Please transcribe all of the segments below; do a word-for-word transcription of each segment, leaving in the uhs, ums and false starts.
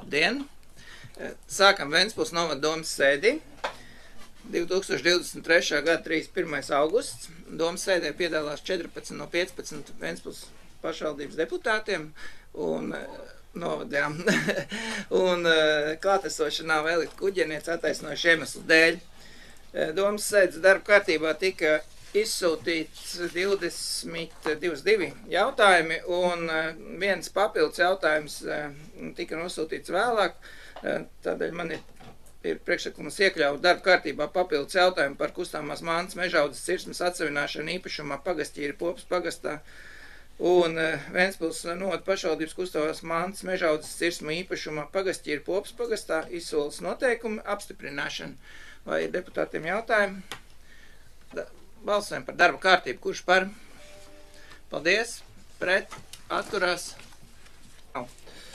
Labdien! Sākam Ventspils novada domas sēdi. divi tūkstoši divdesmit trešā gada trīsdesmit pirmais augusts. Domas sēdē piedalās četrpadsmit no piecpadsmit Ventspils pašvaldības deputātiem un novadām. un klātesoša nav Elita Kuģeniec attaisnojuši iemeslu dēļ. Domas sēdes darba kārtībā tika izsūtīts divdesmit divi jautājumi un viens papildus jautājums tika nosūtīts vēlāk. Tādēļ man ir, ir priekšlikums iekļaut darba kārtībā papildus jautājumu par kustāmās mantas mežaudzes cirsmas atsevināšanu īpašumā Pagastķīra Popas pagastā un Ventspils novada pašvaldības kustāmās mantas mežaudzes cirsmu īpašumā Pagastķīra Popas pagastā izsoles noteikumu apstiprināšanu. Vai ir deputātiem jautājumi? Balsojam par darba kārtību. Kurš par? Paldies. Pret. Atturās. Nav.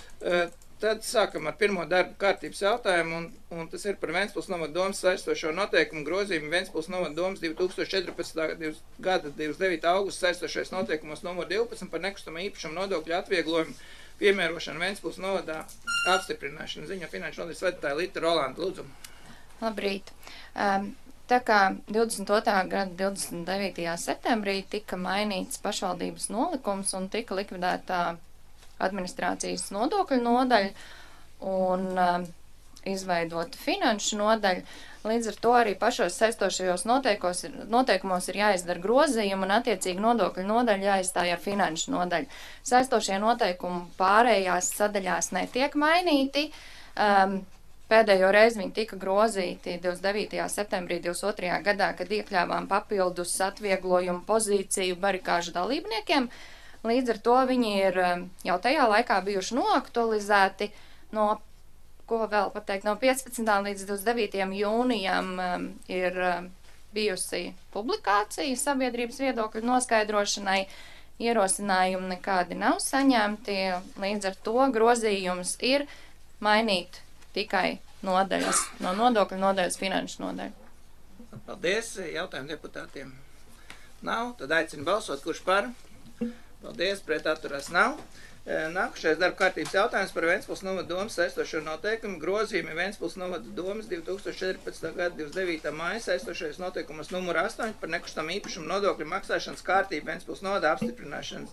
Tad sākam ar pirmo darba kārtības jautājumu, un, un tas ir par Ventspils novada domas saistošo noteikumu grozījumu. Ventspils novada domas divi tūkstoši četrpadsmitā gada divdesmit devītā augusta saistošais noteikumos numur divpadsmit par nekustamā īpašuma nodokļu atvieglojumu piemērošanu Ventspils novadā apstiprināšanu. Ziņo finanšu nodaļas vadītāja Lita Rolanda. Lūdzu. Labrīt. Um, Tā kā divdesmit otrā gada divdesmit devītajā septembrī tika mainīts pašvaldības nolikums un tika likvidētā administrācijas nodokļu nodaļa un um, izveidota finanšu nodaļa, līdz ar to arī pašos saistošajos noteikumos ir jāizdara grozījumi un attiecīgi nodokļu nodaļa jāizstāja ar finanšu nodaļu. Saistošie noteikumi pārējās sadaļās netiek mainīti. Um, Pēdējo reizi viņi tika grozīti divdesmit devītajā septembrī divdesmit otrajā gadā, kad iekļāvām papildus atvieglojumu pozīciju barikāžu dalībniekiem. Līdz ar to viņi ir jau tajā laikā bijuši noaktualizēti no, ko vēl pateikt, no piecpadsmitā līdz divdesmit devītajam jūnijam ir bijusi publikācija sabiedrības viedokļu noskaidrošanai. Ierosinājumi nekādi nav saņemti, līdz ar to grozījums ir mainīt tikai nodaļas, no nodokļu nodaļas finanšu nodaļu. Paldies. Jautājumu deputātiem nav. Tad aicinu balsot, kurš par. Paldies. Pret atturās nav. Nākušais darba kārtības jautājums par Ventspils novada domas saistošo noteikumu grozījumi Ventspils novada domas divi tūkstoši četrpadsmitā gada divdesmit devītā māja saistošais noteikumus numur astoņi par nekustamā īpašuma nodokļu maksāšanas kārtību Ventspils novada apstiprināšanas.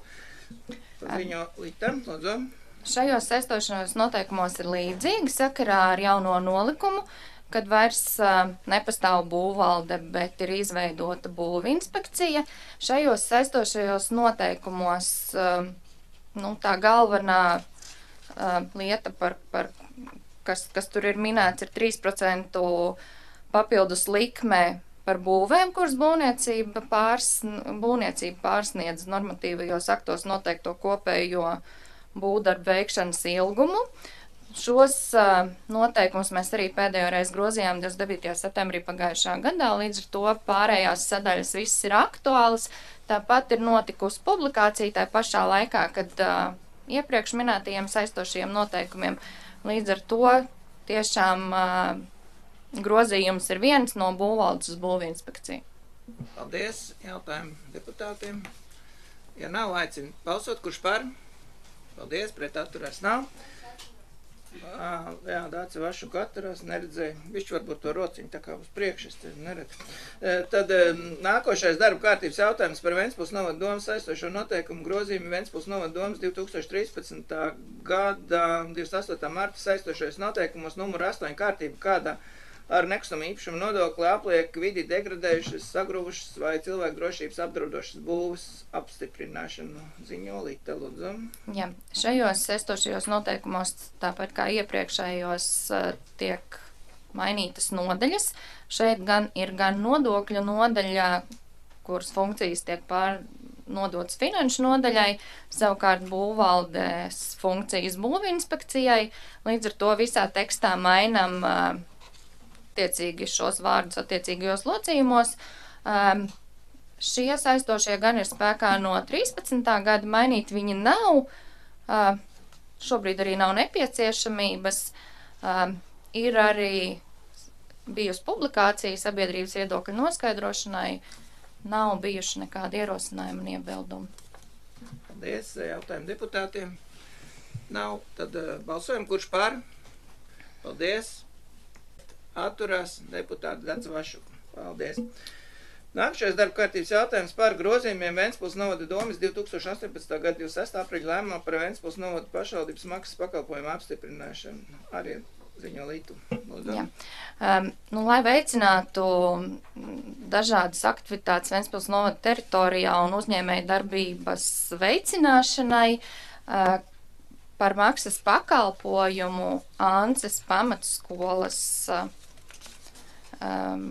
Ziņo Lita. Lūdzu. Šajos saistošanos noteikumos ir līdzīgi sakarā ar jauno nolikumu, kad vairs uh, nepastāv būvvalde, bet ir izveidota būvu inspekcija. Šajos saistošajos noteikumos uh, nu, tā galvenā uh, lieta, par, par, kas, kas tur ir minēts, ir trīs procenti papildus likmē par būvēm, kuras būvniecība, pārs, būvniecība pārsniedz normatīvajos aktos noteikto kopējo būvdarbu veikšanas ilgumu. Šos uh, noteikumus mēs arī pēdējo reizi grozījām divdesmit devītajā septembrī pagājušā gadā, līdz ar to pārējās sadaļas viss ir aktuālas. Tāpat ir notikusi publikācija tā pašā laikā, kad uh, iepriekš minētajiem saistošajiem noteikumiem. Līdz ar to tiešām uh, grozījums ir viens no būvvaldes uz būvu inspekciju. Paldies. Jautājumu deputātiem. Ja nav, aicinu balsot, kurš par. Paldies, pret atturās nav. Jā, Dāci Vašu atturās, neredzēju. Višķi varbūt to rociņu tā kā uz priekšu, es te neredzu. Tad nākošais darba kārtības jautājums par Ventspils novada domas saistošo noteikumu grozījumu Ventspils novada domas divi tūkstoši trīspadsmitā gada divdesmit astotā marta saistošais noteikumos numur astoņi kārtība, kādā ar nekustamā īpašuma nodokli apliek vidi degradējušas, sagrūvušas vai cilvēku drošības apdraudošas būvas apstiprināšanu. Ziņo Lita, lūdzu. Jā, šajos saistošajos noteikumos, tāpat kā iepriekšējos, tiek mainītas nodaļas. Šeit gan ir gan nodokļu nodaļā, kuras funkcijas tiek pār nodotas finanšu nodaļai, savukārt būvvaldes funkcijas būvinspekcijai. Līdz ar to visā tekstā mainam attiecīgi šos vārdus attiecīgajos locījumos. Um, šie saistošie gan ir spēkā no trīspadsmitā gada, mainīt viņi nav, uh, šobrīd arī nav nepieciešamības, um, ir arī bijusi publikācija sabiedrības viedokļu noskaidrošanai, nav bijuši nekādi ierosinājumi un iebildumi. Paldies. Jautājumu deputātiem nav. Tad uh, balsojam, kurš par. Paldies. Atturās deputāti Dats Vašuka. Paldies. Nākamais darba kārtības jautājums par grozījumiem Ventspils novada domes divi tūkstoši astoņpadsmitā gada divdesmit sestā aprīļa lēmumā par Ventspils novada pašvaldības maksas pakalpojumu apstiprināšanu. Arī ziņo Lītu. Jā. Um, nu, lai veicinātu dažādas aktivitātes Ventspils novada teritorijā un uzņēmēju darbības veicināšanai, uh, par maksas pakalpojumu Ances pamatskolas uh, um,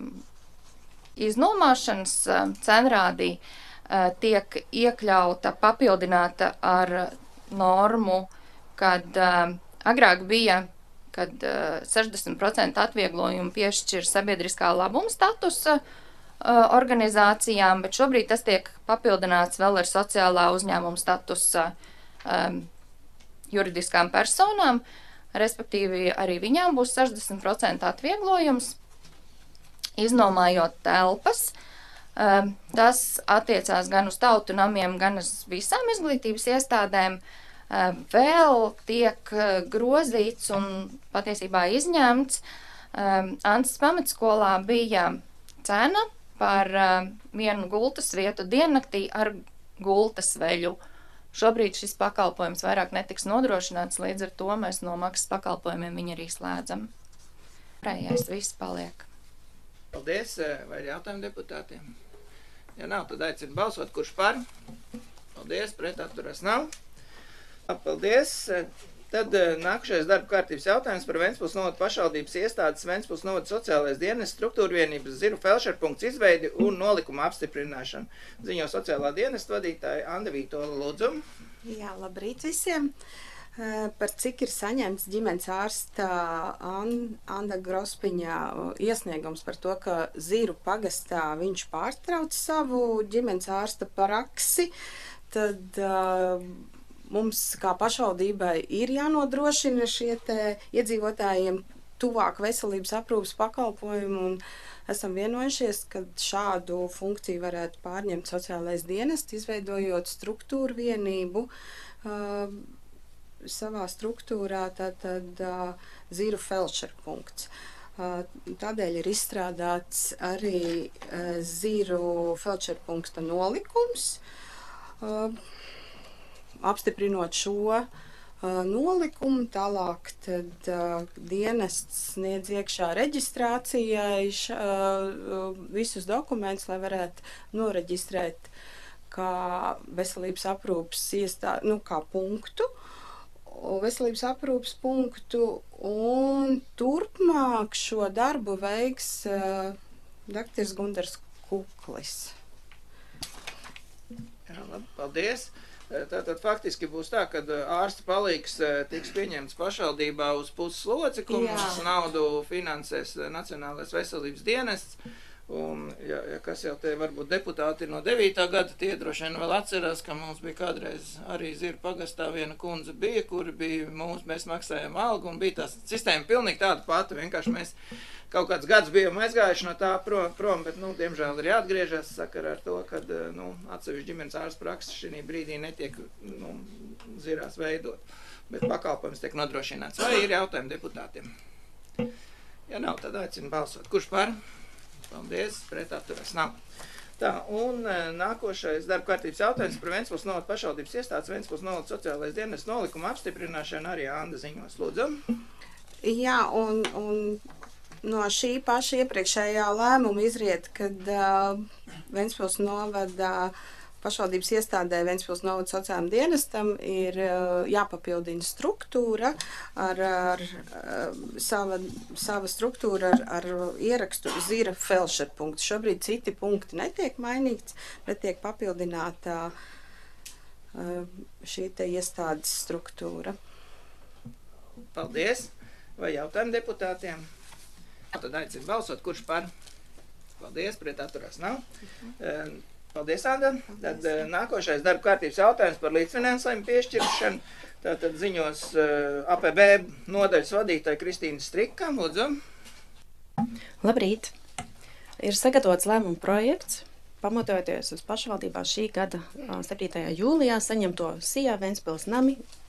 iznomāšanas uh, cenrādī uh, tiek iekļauta, papildināta ar normu, kad uh, agrāk bija, kad uh, sešdesmit procenti atvieglojumu piešķir sabiedriskā labuma statusa uh, organizācijām, bet šobrīd tas tiek papildināts vēl ar sociālā uzņēmuma statusa um, juridiskām personām, respektīvi arī viņām būs sešdesmit procenti atvieglojums, iznomājot telpas. Tas attiecās gan uz tautu namiem, gan uz visām izglītības iestādēm. Vēl tiek grozīts un patiesībā izņemts. Ances pamatskolā bija cena par vienu gultas vietu diennaktī ar gultas veļu. Šobrīd šis pakalpojums vairāk netiks nodrošināts, līdz ar to mēs no maksas pakalpojumiem viņu arī slēdzam. Pārējais viss paliek. Paldies. Vai ir jautājumi deputātiem? Ja nav, tad aicinu balsot, kurš par. Paldies, pret atturās nav. Paldies. Tad nākušais darba kārtības jautājums par Ventspils novada pašvaldības iestādes Ventspils novada sociālais dienas struktūra vienības Ziru felšerpunkts izveidi un nolikuma apstiprināšanu. Ziņo sociālā dienesta vadītāja Anda Vītola, lūdzu. Jā, labrīt visiem. Par cik ir saņemts ģimenes ārsta Anda Grospiņa iesniegums par to, ka Ziru pagastā viņš pārtrauc savu ģimenes ārsta praksi, tad uh, mums kā pašvaldībai ir jānodrošina šie te iedzīvotājiem tuvāk veselības aprūpas pakalpojumu un esam vienojušies, ka šādu funkciju varētu pārņemt sociālais dienests, izveidojot struktūru vienību uh, savā struktūrā, tātad uh, Ziru felšerpunkts. Uh, tādēļ ir izstrādāts arī uh, Ziru felšerpunkta nolikums. Uh, Apstiprinot šo uh, nolikumu, tālāk tad uh, dienests sniedz iekšā reģistrācijai š, uh, visus dokumentus, lai varētu noreģistrēt kā veselības aprūpas iestā, nu, kā punktu, veselības aprūpas punktu, un turpmāk šo darbu veiks uh, doktors Gundars Kuklis. Jā, labi, paldies. Tātad faktiski būs tā, ka ārsta palīgs tiks pieņemts pašvaldībā uz puses locekli, un naudu finansēs Nacionālais veselības dienests. Un, ja, ja kas jau te varbūt deputāti no devītā gada, tie droši vien vēl atcerās, ka mums bija kādreiz arī Ziru pagastā viena kundze bija, kuri bija mums, mēs maksājām algu, un bija tā sistēma pilnīgi tāda pati, vienkārši mēs kaut kāds gads bijām aizgājuši no tā prom, prom bet, nu, diemžēl ir jāatgriežas sakarā ar to, ka, nu, atsevišķi ģimenes ārsta prakses šī brīdī netiek, nu, Zirās veidot, bet pakalpojums tiek nodrošināts. Vai ir jautājumi deputātiem? Ja nav, tad aicinu balsot. Kurš par? Paldies, pret atturās nav. Tā, un nākošais darba kārtības jautājums par Ventspils novada pašvaldības iestādes Ventspils novada sociālais dienas nolikuma apstiprināšanu arī Anda ziņos. Lūdzu. Jā, un, un no šī paša iepriekšējā lēmuma izriet, kad uh, Ventspils novada pašvaldības iestādē Ventspils novada sociālajiem dienestam ir uh, jāpapildina struktūra ar, ar uh, sava, sava struktūra ar, ar ierakstu Zira felšerpunkts. Šobrīd citi punkti netiek mainīts, bet tiek papildināta uh, šī te iestādes struktūra. Paldies! Vai jautājumi deputātiem? Tad aicinu balsot, kurš par? Paldies, pret atturās nav. Uh, Paldies, Anda. Tad uh, nākošais darba kārtības jautājums par līdzfinansējumu piešķiršanu. Tātad ziņos uh, A P B nodaļas vadītāja Kristīna Strika. Lūdzu. Labrīt. Ir sagatavots lēmuma projekts, pamatojoties uz pašvaldībā šī gada septītajā jūlijā saņemto S I A Ventspils nami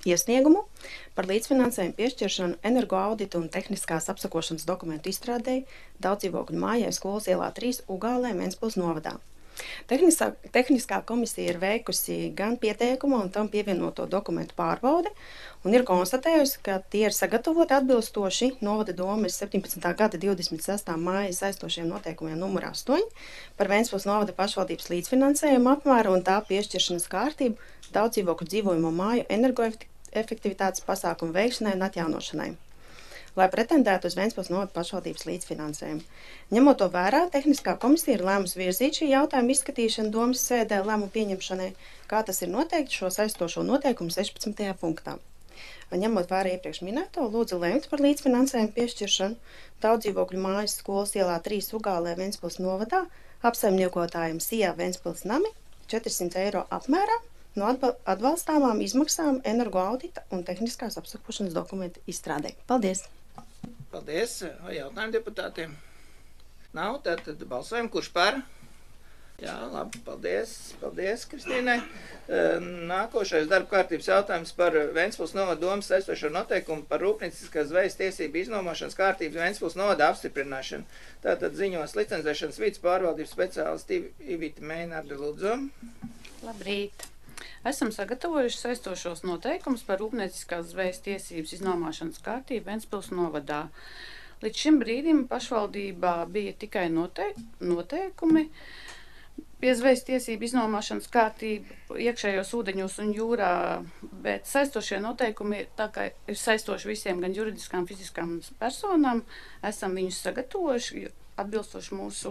iesniegumu par līdzfinansējumu piešķiršanu energoauditu un tehniskās apsakošanas dokumentu izstrādēji daudzdzīvokļu mājai Skolas ielā trīs Ugālē Ventspils novadā. Tehniskā, tehniskā komisija ir veikusi gan pieteikumu un tam pievienoto dokumentu pārbaudi un ir konstatējusi, ka tie ir sagatavoti atbilstoši novada domes septiņpadsmitā gada divdesmit sestā māja saistošiem noteikumiem numur astoņi par Ventspils novada pašvaldības līdzfinansējumu apmēru un tā piešķiršanas kārtību daudzdzīvokļu dzīvojamo māju energoefektivitātes pasākumu veikšanai un atjaunošanai, lai pretendētu uz Ventspils novada pašvaldības līdzfinansējumu. Ņemot to vērā, tehniskā komisija ir lēmusi virzīt šī jautājuma izskatīšanu domas sēdē lēmumu pieņemšanai, kā tas ir noteikti šo saistošo noteikumu sešpadsmitajā punktā. Ņemot vērā iepriekš minēto, lūdzu lemt par līdzfinansējumu piešķiršanu daudzdzīvokļu mājas Skolas ielā trīs Ugālē Ventspils novadā apsaimniekotājiem Sijā Ventspils nami četri simti eiro apmērā no atbalstāmām izmaksām energoaudita un tehniskās apsakošanas dokumentu izstrādē. Paldies! Paldies! Vai jautājumi deputātiem? Nav, tad, tad balsojam, kurš par? Jā, labi, paldies, paldies, Kristīnai. Nākošais darba kārtības jautājums par Ventspils novada domas saistošo noteikumu par rūpnieciskās zvejas tiesību iznomošanas kārtības Ventspils novada apstiprināšanu. Tātad ziņos licencēšanas vides pārvaldības speciālisti Ivita Meinarde, lūdzu. Labrīt! Esam sagatavojuši saistošos noteikumus par rūpnieciskās zvejas tiesības iznomāšanas kārtību Ventspils novadā. Līdz šim brīdim pašvaldībā bija tikai noteik noteikumi pie zvejas tiesību iznomāšanas kārtību iekšējos ūdeņos un jūrā, bet saistošie noteikumi tā kā ir saistoši visiem gan juridiskām, fiziskām personām, esam viņus sagatavojuši atbilstoši mūsu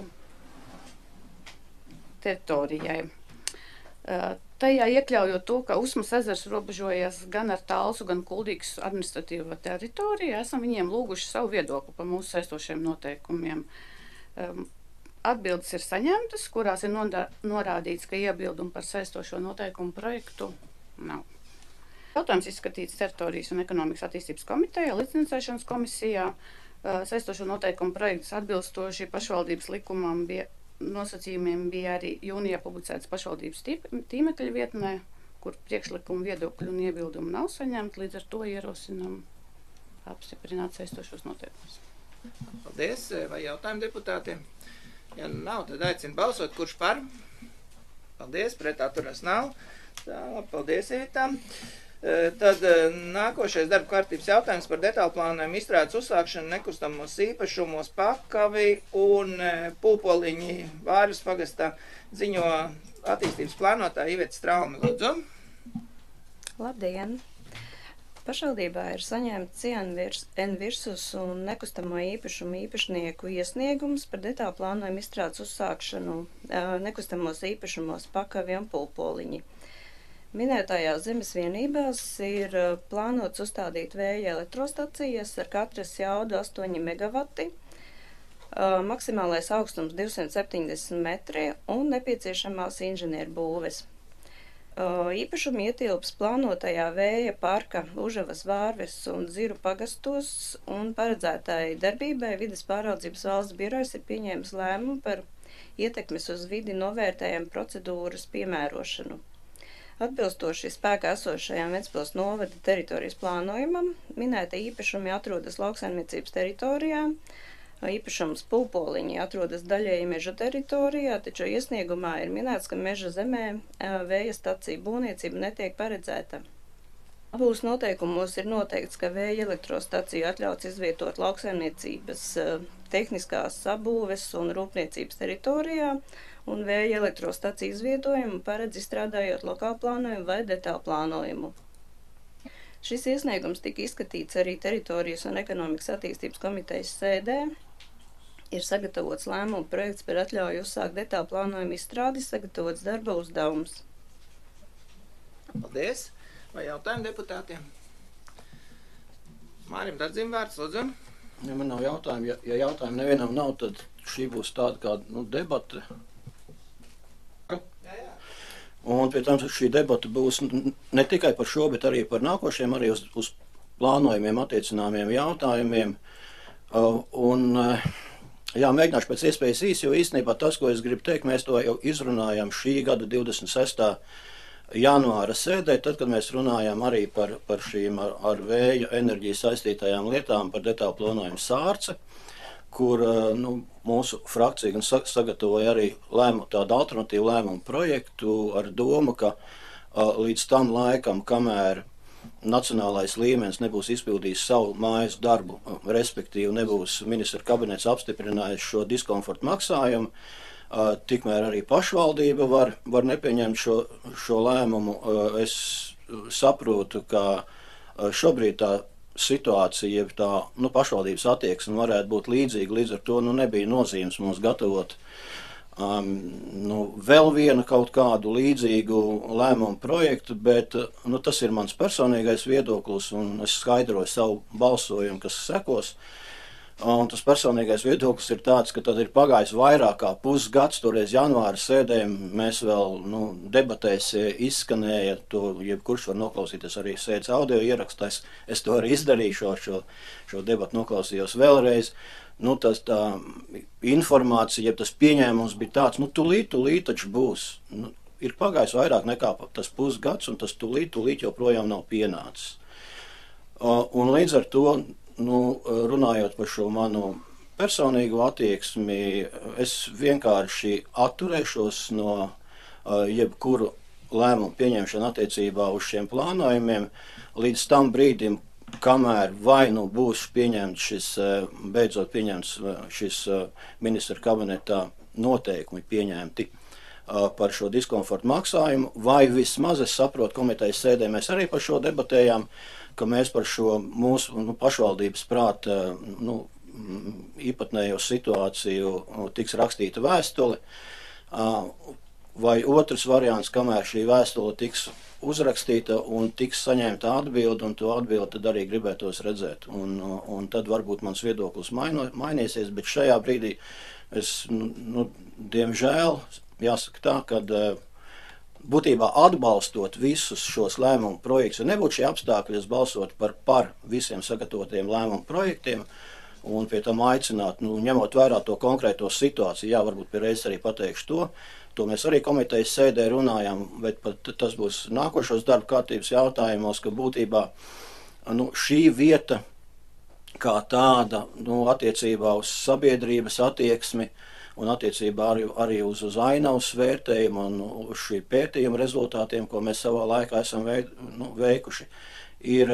teritorijai. Tajā iekļaujot to, ka Usmas ezers robežojas gan ar Talsu, gan Kuldīgas administratīvo teritoriju, esam viņiem lūguši savu viedokli par mūsu saistošiem noteikumiem. Atbildes ir saņemtas, kurās ir norādīts, ka iebildumi par saistošo noteikumu projektu nav. Jautājums izskatīts teritorijas un ekonomikas attīstības komitejā, licencēšanas komisijā. Saistošo noteikumu projekts atbilstoši pašvaldības likumam bija nosacījumiem bija arī jūnijā publicēts pašvaldības tīmekļa vietnē, kur priekšlikumu viedokļu un iebildumu nav saņemti, līdz ar to ierosinām apstiprināt saistošos noteikumus. Paldies, vai jautājumi deputātiem? Ja nav, tad aicinu balsot, kurš par? Paldies, pret atturas nav. Tā, labi, paldies, Ivita. Tad nākošais darba kārtības jautājums par detālu plānojumu izstrādes uzsākšanu nekustamos īpašumos Pakavi un Pulpoliņi Vāras pagastā ziņo attīstības plānotāja Iveta Straumi, lūdzu. Labdien! Pašvaldībā ir saņemts Envirsus un nekustamo īpašumu īpašnieku iesniegums par detālu plānojumu izstrādes uzsākšanu nekustamos īpašumos Pakavi un Pulpoliņi. Minētajās zemes vienībās ir plānots uzstādīt vēja elektrostacijas ar katras jaudu astoņi megavati, maksimālais augstums divsimt septiņdesmit metri un nepieciešamās inženieru būves. Īpašumi ietilps plānotajā vēja parka Užavas, Vārves un Ziru pagastos un paredzētāji darbībai vides pāraudzības valsts birojas ir pieņēmis lēmumu par ietekmes uz vidi novērtējumu procedūras piemērošanu. Atbilstoši spēkā esošajām Ventspils novada teritorijas plānojumam, minēta īpašumi atrodas lauksaimniecības teritorijā, īpašums Pulpoliņi atrodas daļēji meža teritorijā, taču iesniegumā ir minēts, ka meža zemē vēja staciju būvniecība netiek paredzēta. Abūs noteikumos ir noteikts, ka vēja elektrostaciju atļauts izvietot lauksaimniecības tehniskās sabūves un rūpniecības teritorijā, un vēja elektrostaciju izvietojumu paredz izstrādājot lokālu plānojumu vai detālu plānojumu. Šis iesniegums tika izskatīts arī teritorijas un ekonomikas attīstības komitejas sēdē. Ir sagatavots lēmumu projekts par atļauju uzsākt detālu plānojumu izstrādi, sagatavots darba uzdevums. Paldies! Vai jautājumi deputātiem? Mārim Dardzim vārds, lūdzu. Ja man nav jautājumi, ja, ja jautājumi nevienam nav, tad šī būs tāda kā nu, debata. Un pie tam šī debata būs ne tikai par šo, bet arī par nākošiem, arī uz, uz plānojumiem attiecināmiem jautājumiem. Un, jā, mēģināšu pēc iespējas īsi, jo īstenībā tas, ko es gribu teikt, mēs to jau izrunājam šī gada divdesmit sestā janvāra sēdē, tad, kad mēs runājām arī par, par šīm ar, ar vēja enerģiju saistītajām lietām, par detālu plānojumu Sārce, kur nu, mūsu frakcija gan sagatavoja arī lēmu, tādu alternatīvu lēmumu projektu ar domu, ka līdz tam laikam, kamēr nacionālais līmenis nebūs izpildījis savu mājas darbu, respektīvi nebūs ministra kabinets apstiprinājis šo diskomfortu maksājumu, tikmēr arī pašvaldība var, var nepieņemt šo, šo lēmumu. Es saprotu, ka šobrīd tā situācija, jeb tā nu, pašvaldības attieksme varētu būt līdzīga, līdz ar to nu, nebija nozīmes mums gatavot um, nu, vēl vienu kaut kādu līdzīgu lēmumu projektu, bet nu, tas ir mans personīgais viedoklis, un es skaidroju savu balsojumu, kas sekos. Un tas personīgais viedoklis ir tāds, ka tad ir pagājis vairāk kā pusgads, toreiz janvāra sēdēm mēs vēl nu, debatēs izskanēja, to jebkurš var noklausīties arī sēdes audio ierakstās, es to arī izdarīju, šo, šo, šo debatu noklausījos vēlreiz. Nu, tas tā informācija, ja tas pieņēmums bija tāds, nu tulīt, tulīt taču būs. Nu, ir pagājis vairāk nekā tas pusgads, un tas tulīt, tulīt joprojām nav pienācis. Un līdz ar to, nu, runājot par šo manu personīgo attieksmi, es vienkārši atturēšos no uh, jebkuru lēmumu pieņemšanu attiecībā uz šiem plānojumiem līdz tam brīdim, kamēr vai nu būs pieņemts šis, uh, beidzot pieņemts uh, šis uh, ministra kabinetā noteikumi pieņemti uh, par šo diskomfortu maksājumu, vai vismaz es saprotu komitejas sēdē, mēs arī par šo debatējām, ka mēs par šo mūsu nu, pašvaldības prāta nu, īpatnējo situāciju tiks rakstīta vēstule, vai otrs variants, kamēr šī vēstule tiks uzrakstīta un tiks saņemta atbildi, un to atbildi tad arī gribētos redzēt. Un, un tad varbūt mans viedoklis maino, mainīsies, bet šajā brīdī es, nu, nu, diemžēl, jāsaka tā, kad būtībā atbalstot visus šos lēmumu projektus, ja nebūtu šie apstākļi, es balsotu par, par visiem sagatavotiem lēmumu projektiem un pie tam aicināt, nu, ņemot vērā to konkrēto situāciju, jā, varbūt pie reizes arī pateikšu to, to mēs arī komitejas sēdē runājām, bet pat tas būs nākošos darba kārtības jautājumos, ka būtībā nu, šī vieta kā tāda nu, attiecībā uz sabiedrības attieksmi, un attiecībā arī, arī uz, uz ainavas vērtējumu un uz šī pētījuma rezultātiem, ko mēs savā laikā esam veid, nu, veikuši, ir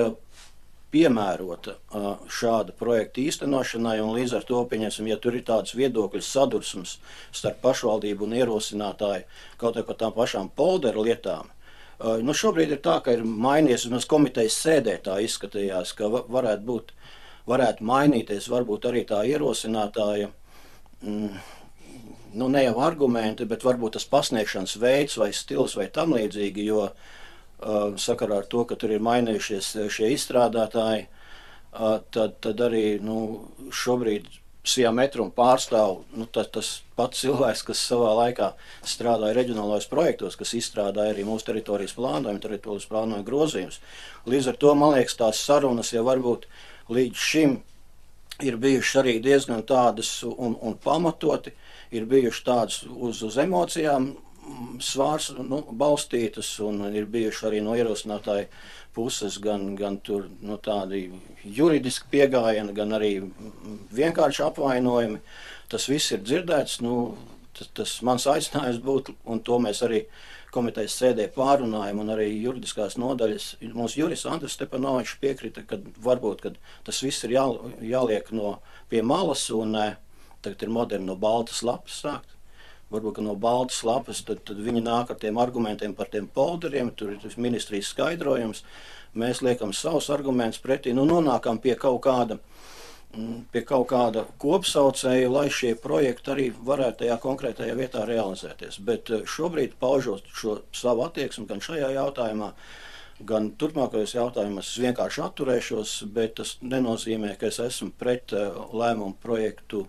piemērota šāda projekta īstenošanai, un līdz ar to, pieņemsim, ja tur ir tāds viedokļu sadursums starp pašvaldību un ierosinātāju kaut vai par tām pašām polderu lietām, nu, šobrīd ir tā, ka ir mainījies, un komitejas sēdē tā izskatījās, ka varētu būt, varētu mainīties varbūt arī tā ierosinātāja, mm, nu, ne jau argumenti, bet varbūt tas pasniegšanas veids vai stils vai tam līdzīgi, jo uh, sakarā ar to, ka tur ir mainījušies šie izstrādātāji, uh, tad, tad arī nu, šobrīd Siametrum pārstāv nu, tas, tas pats cilvēks, kas savā laikā strādāja reģionālajos projektos, kas izstrādāja arī mūsu teritorijas plānojumu, teritorijas plānojumu grozījumus. Līdz ar to, man liekas, tās sarunas jau varbūt līdz šim ir bijušas arī diezgan tādas un, un pamatoti, ir bijuši tādas uz, uz emocijām svārs nu, balstītas, un ir bijuši arī no ierosinātāju puses gan, gan tur, nu, tādi juridiski piegājieni, gan arī vienkārši apvainojumi. Tas viss ir dzirdēts, nu, tas, tas mans aicinājums būtu, un to mēs arī komitejas sēdē pārunājam, un arī juridiskās nodaļas, mūsu jurists Andris Stepanovičs piekrita, ka varbūt, kad tas viss ir jā, jāliek no pie malas, un tagad ir moderni no baltas lapas sākt. Varbūt, ka no baltas lapas, tad, tad viņi nāk ar tiem argumentiem par tiem polderiem, tur ir ministrijas skaidrojums, mēs liekam savus argumentus pretī, nu nonākam pie kaut kāda, pie kaut kāda kopsaucēja, lai šie projekti arī varētu tajā konkrētajā vietā realizēties. Bet šobrīd paužot šo savu attieksmi gan šajā jautājumā, gan turpmākajos jautājumos, es vienkārši atturēšos, bet tas nenozīmē, ka es esmu pret lēmumu projektu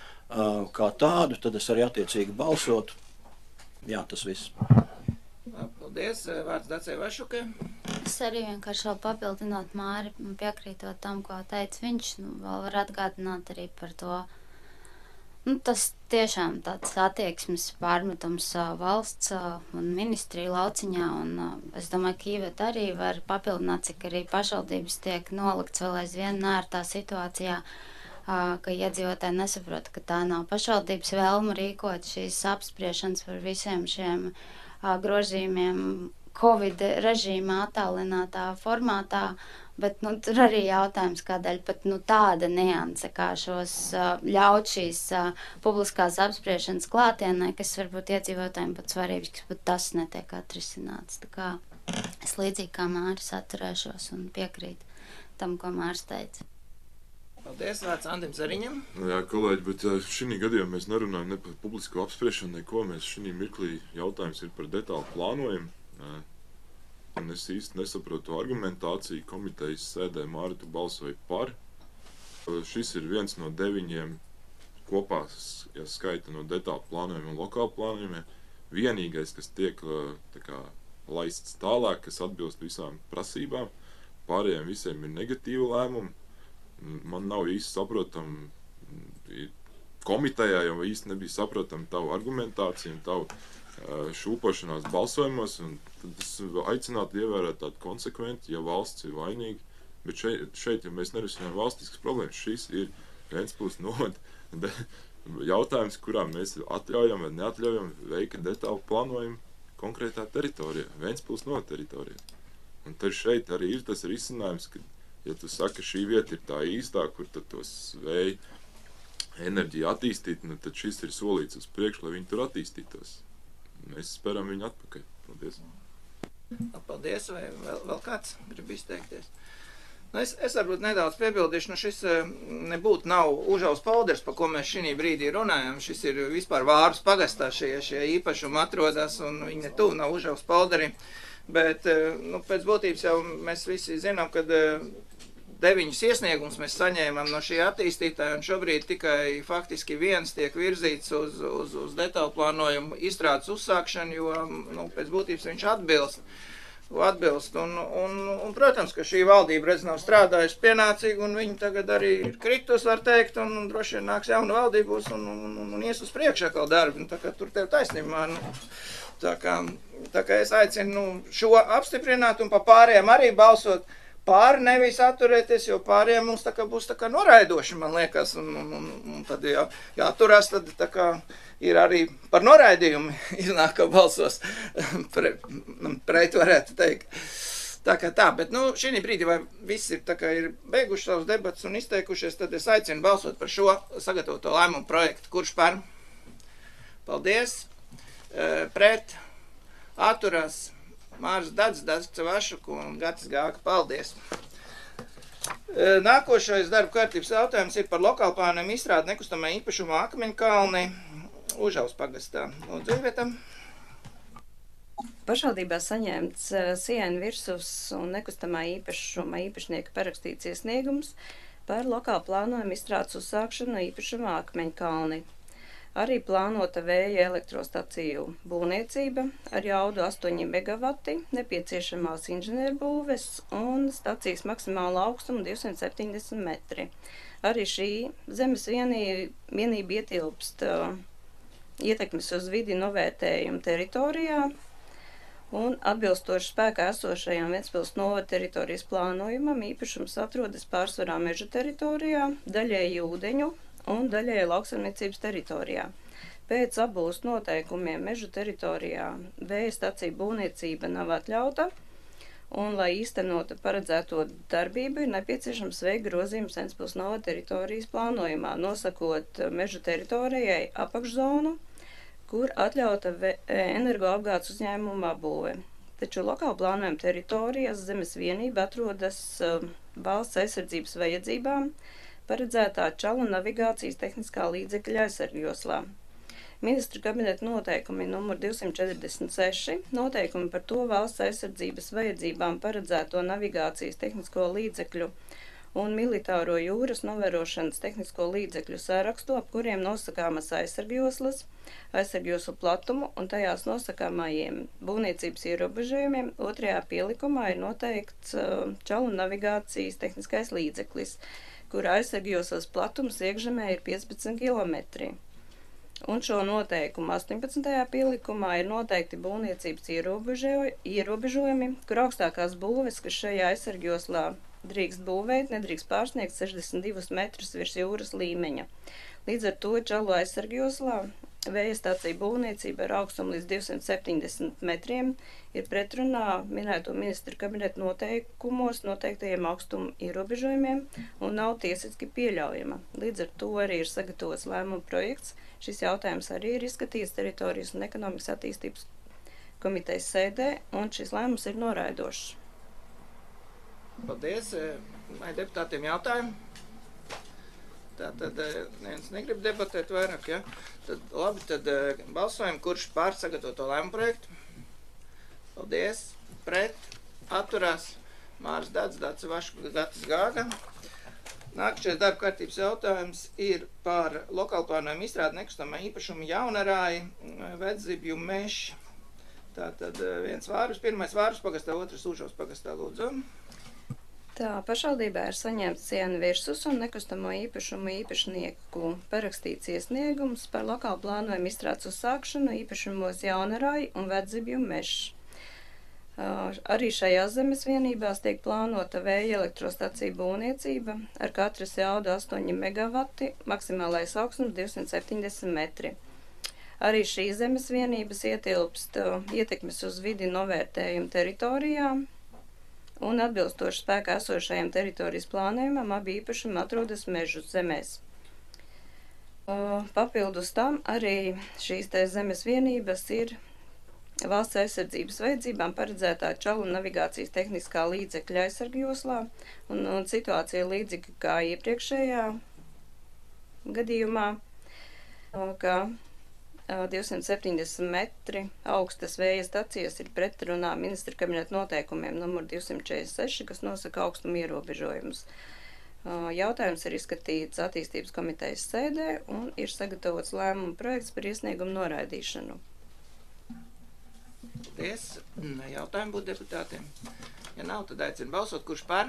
kā tādu, tad es arī attiecīgi balsotu. Jā, tas viss. Paldies. Vārds Dacei Vašukai. Es arī vienkārši vēl papildinot Māri, piekrītot tam, ko teica viņš, nu, vēl var atgādināt arī par to Nu, tas tiešām tāds attieksmes pārmetums uh, valsts uh, un ministriju lauciņā, un uh, es domāju, ka Iveta arī var papildināt, cik arī pašvaldības tiek nolikts vēl aizvien nērtā situācijā, uh, ka iedzīvotāji nesaprot, ka tā nav pašvaldības vēlma rīkot šīs apspriešanas par visiem šiem uh, grozījumiem Covid režīmā attālinātā formātā, bet nu, tur arī jautājums, kādēļ pat nu, tāda nianse, kā šos uh, ļaut šīs uh, publiskās apspriešanas klātienē, kas varbūt iedzīvotājiem pat svarīgs, bet tas netiek atrisināts. Tā kā es līdzīgi kā Māris atturēšos un piekrītu tam, ko Māris teica. Paldies, vārds Andim Zariņam. Jā, kolēģi, bet šī gadījumā mēs nerunājam ne par publisko apspriešanu, neko. Mēs šī mirklī jautājums ir par detālu plānojumu. Un es īsti nesaprotu argumentāciju. Komitejas sēdē Mārita balsoja par. Šis ir viens no deviņiem kopā, ja skaita no detālu plānojumiem un lokālu plānojumiem. Vienīgais, kas tiek tā kā, laists tālāk, kas atbilst visām prasībām. Pārējiem visiem ir negatīva lēmuma. Man nav īsti saprotam komitejā, jau īsti nebija saprotam tavu argumentāciju un tavu šūpošanās balsojumos, un tad es aicinātu ievērēt tādu konsekventi, ja valsts ir vainīga, bet šeit, šeit ja mēs nerisinām valstiskas problēmas, šis ir Ventspils novada jautājums, kurā mēs atļaujam vai neatļaujam veikt detālu plānojumu konkrētā teritorijā, Ventspils novada teritorijā. Un tad šeit arī ir tas risinājums, ka, ja tu saki, šī vieta ir tā īstā, kur tad tos vēja enerģiju attīstīt, nu, tad šis ir solīts uz priekšu, lai viņi tur attīstītos. Mēs speram viņu atpakaļ. Paldies. Paldies, vai vēl, vēl kāds grib izteikties? Nu, es, es varbūt nedaudz piebildīšu, nu šis nebūtu nav Užavas polders, par ko mēs šī brīdī runājam. Šis ir vispār Vārus pagastā, šie, šie īpašumi atrodas, un viņi ne tuvu nav Užavas polderim. Bet, nu, pēc būtības jau mēs visi zinām, kad deviņus iesniegumus mēs saņēmām no šī attīstītāja, un šobrīd tikai faktiski viens tiek virzīts uz, uz, uz detālu plānojumu izstrādes uzsākšanu, jo nu, pēc būtības viņš atbilst. atbilst. Un, un, un, protams, ka šī valdība redz nav strādājusi pienācīgi, un viņi tagad arī ir kritus, var teikt, un, un droši vien nāks jauna valdība būs un, un, un, un ies uz priekšu atkal darbi. Tā kā tur tev taisnībā. Nu, tā, kā, tā kā es aicinu nu, šo apstiprināt un pa pārējiem arī balsot. Pāri nevis atturēties, jo pāriem mums tā kā būs tā kā noraidoši, man liekas, un, un, un, un tad jā, jāturās, tad tā kā ir arī par noraidījumu iznāk, ka balsos pre, pret varētu teikt. Tā kā tā, bet nu šī brīdī, vai visi tā kā ir beiguši savus debats un izteikušies, tad es aicinu balsot par šo sagatavoto lēmumu projektu. Kurš par? Paldies. E, pret. Atturās. Māris Dadz, Dadz Cevašuku un Gatis Gāka. Paldies! Nākošais darba kārtības jautājums ir par lokālu plānojumu izstrādi nekustamā īpašuma Akmeņkalni Užavas pagastā. Lūdzu, Iveta. Pašvaldībā saņemts Siena Virsus un nekustamā īpašuma īpašnieka parakstīts iesniegums par lokālu plānojumu izstrādes uzsākšanu īpašuma Akmeņkalni. Arī plānota vēja elektrostaciju būvniecība ar jaudu astoņi megavati, nepieciešamās inženierbūves un stacijas maksimāla augstuma divsimt septiņdesmit metri. Arī šī zemes vienība, vienība ietilpst uh, ietekmes uz vidi novērtējumu teritorijā un atbilstoši spēkā esošajām Ventspils novada teritorijas plānojumam īpašums atrodas pārsvarā meža teritorijā, daļēji ūdeņu un daļēji lauksaimniecības teritorijā. Pēc apbūves noteikumiem mežu teritorijā vēja staciju būvniecība nav atļauta, un, lai īstenotu paredzēto darbību, ir nepieciešams veikt grozījumus Ventspils novada teritorijas plānojumā, nosakot mežu teritorijai apakšzonu, kur atļauta energoapgādes uzņēmuma apbūve. Taču lokāla plānojuma teritorijas zemes vienība atrodas uh, valsts aizsardzības vajadzībām, paredzētā čalu navigācijas tehniskā līdzekļa aizsargjoslā. Ministra kabineta noteikumi numur divsimt četrdesmit seši, noteikumi par to valsts aizsardzības vajadzībām paredzēto navigācijas tehnisko līdzekļu un militāro jūras novērošanas tehnisko līdzekļu sarakstu, ap kuriem nosakāmas aizsargjoslas, aizsargjoslu platumu un tajās nosakāmajiem būvniecības ierobežojumiem. Otrajā pielikumā ir noteikts uh, čalu navigācijas tehniskais līdzeklis, kura aizsargjoslas platums iekšzemē ir piecpadsmit kilometri. Un šo noteikumu astoņpadsmitajā pielikumā ir noteikti būvniecības ierobežojumi, kur augstākās būves, kas šajā aizsargjoslā drīkst būvēt, nedrīkst pārsniegt sešdesmit divus metrus virs jūras līmeņa. Līdz ar to Čalu aizsargjoslā vēja stācija būvniecība ar augstumu līdz divsimt septiņdesmit metriem ir pretrunā minēto ministru kabineta noteikumos noteiktajiem augstumu ierobežojumiem un nav tiesiski pieļaujama. Līdz ar to arī ir sagatavots lēmuma projekts. Šis jautājums arī ir izskatīts teritorijas un ekonomikas attīstības komitejas sēdē, un šis lēmums ir noraidošs. Paldies. Vai deputātiem jautājumi? Tātad neviens negrib debatēt vairāk, ja? Tad labi, tad balsojam, kurš pār sagatavoto lēmumu projektu. Paldies. Pret. Atturās. Māris Dats, Dats Vaška, Gatis Gāga. Nākamais darba kārtības jautājums ir par lokālu plānojumu izstrādi nekustamā īpašuma Jaunarāji, Vedzibju meža. Tātad viens Vārus, pirmais Vārus pagastā, otrs Ūžavas pagastā, lūdzu. Tā pašvaldībā ir saņemts cienu virsus un nekustamo īpašumu īpašnieku parakstīts iesniegums par lokālu plānojumu izstrādes uzsākšanu īpašumos Jaunarāji un Vedzibju mežs. Uh, arī šajās zemes vienībās tiek plānota vēja elektrostacija būvniecība ar katras jaudu astoņi megavati, maksimālais augstums divsimt septiņdesmit metri. Arī šīs zemes vienības ietilpst uh, ietekmes uz vidi novērtējumu teritorijā un atbilstoši spēkā esošajam teritorijas plānojumam abi īpašumi atrodas mežu zemēs. Uh, papildus tam arī šīs te zemes vienības ir valsts aizsardzības vajadzībām paredzētā Čalu navigācijas tehniskā līdzekļa aizsargjoslā, un, un situācija līdzīga kā iepriekšējā gadījumā, ka divsimt septiņdesmit metri augstas vēja stacijas ir pretrunā ministra kabineta noteikumiem numur divsimt četrdesmit seši, kas nosaka augstumu ierobežojumus. Jautājums ir izskatīts attīstības komitejas sēdē un ir sagatavots lēmuma projekts par iesniegumu noraidīšanu. Paldies. Jautājumi būtu deputātiem. Ja nav, tad aicinu balsot, kurš par.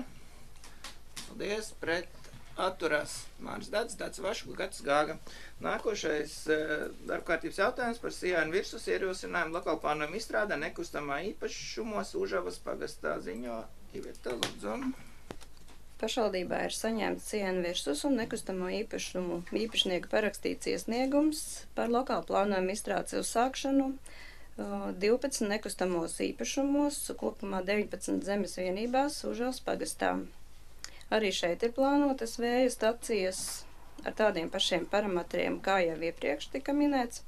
Paldies. Pret. Atturās. Māris Dats, Dats Vaška, Gatis Gāga. Nākošais darbkārtības jautājums par Sijānu virsus ierosinājumu lokālu plānojumu izstrādē nekustamā īpašumos Ūžavas pagastā ziņo Iveta Lūdzu. Pašvaldībā ir saņemts cienu virsus un nekustamo īpašumu īpašnieku parakstīts iesniegums par lokālu plānojumu izstrādes uzsākšanu divpadsmit nekustamos īpašumos, kopumā deviņpadsmit zemes vienībās Ūžavas pagastā. Arī šeit ir plānotas vēja stacijas ar tādiem pašiem parametriem, kā jau iepriekš tika minēts.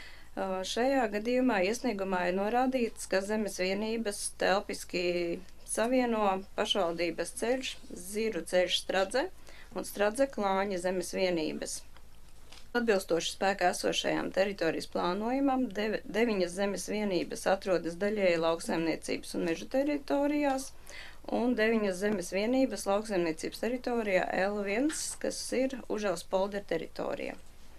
Šajā gadījumā iesniegumā ir norādīts, ka zemes vienības telpiski savieno pašvaldības ceļš, Ziru ceļš Stradze un Stradze Klāņa zemes vienības. Atbilstoši spēkā esošajām teritorijas plānojumam, devi, deviņas zemes vienības atrodas daļēji lauksaimniecības un mežu teritorijās, un deviņas zemes vienības lauksaimniecības teritorijā L viens, kas ir Ūžavas poldera teritorija.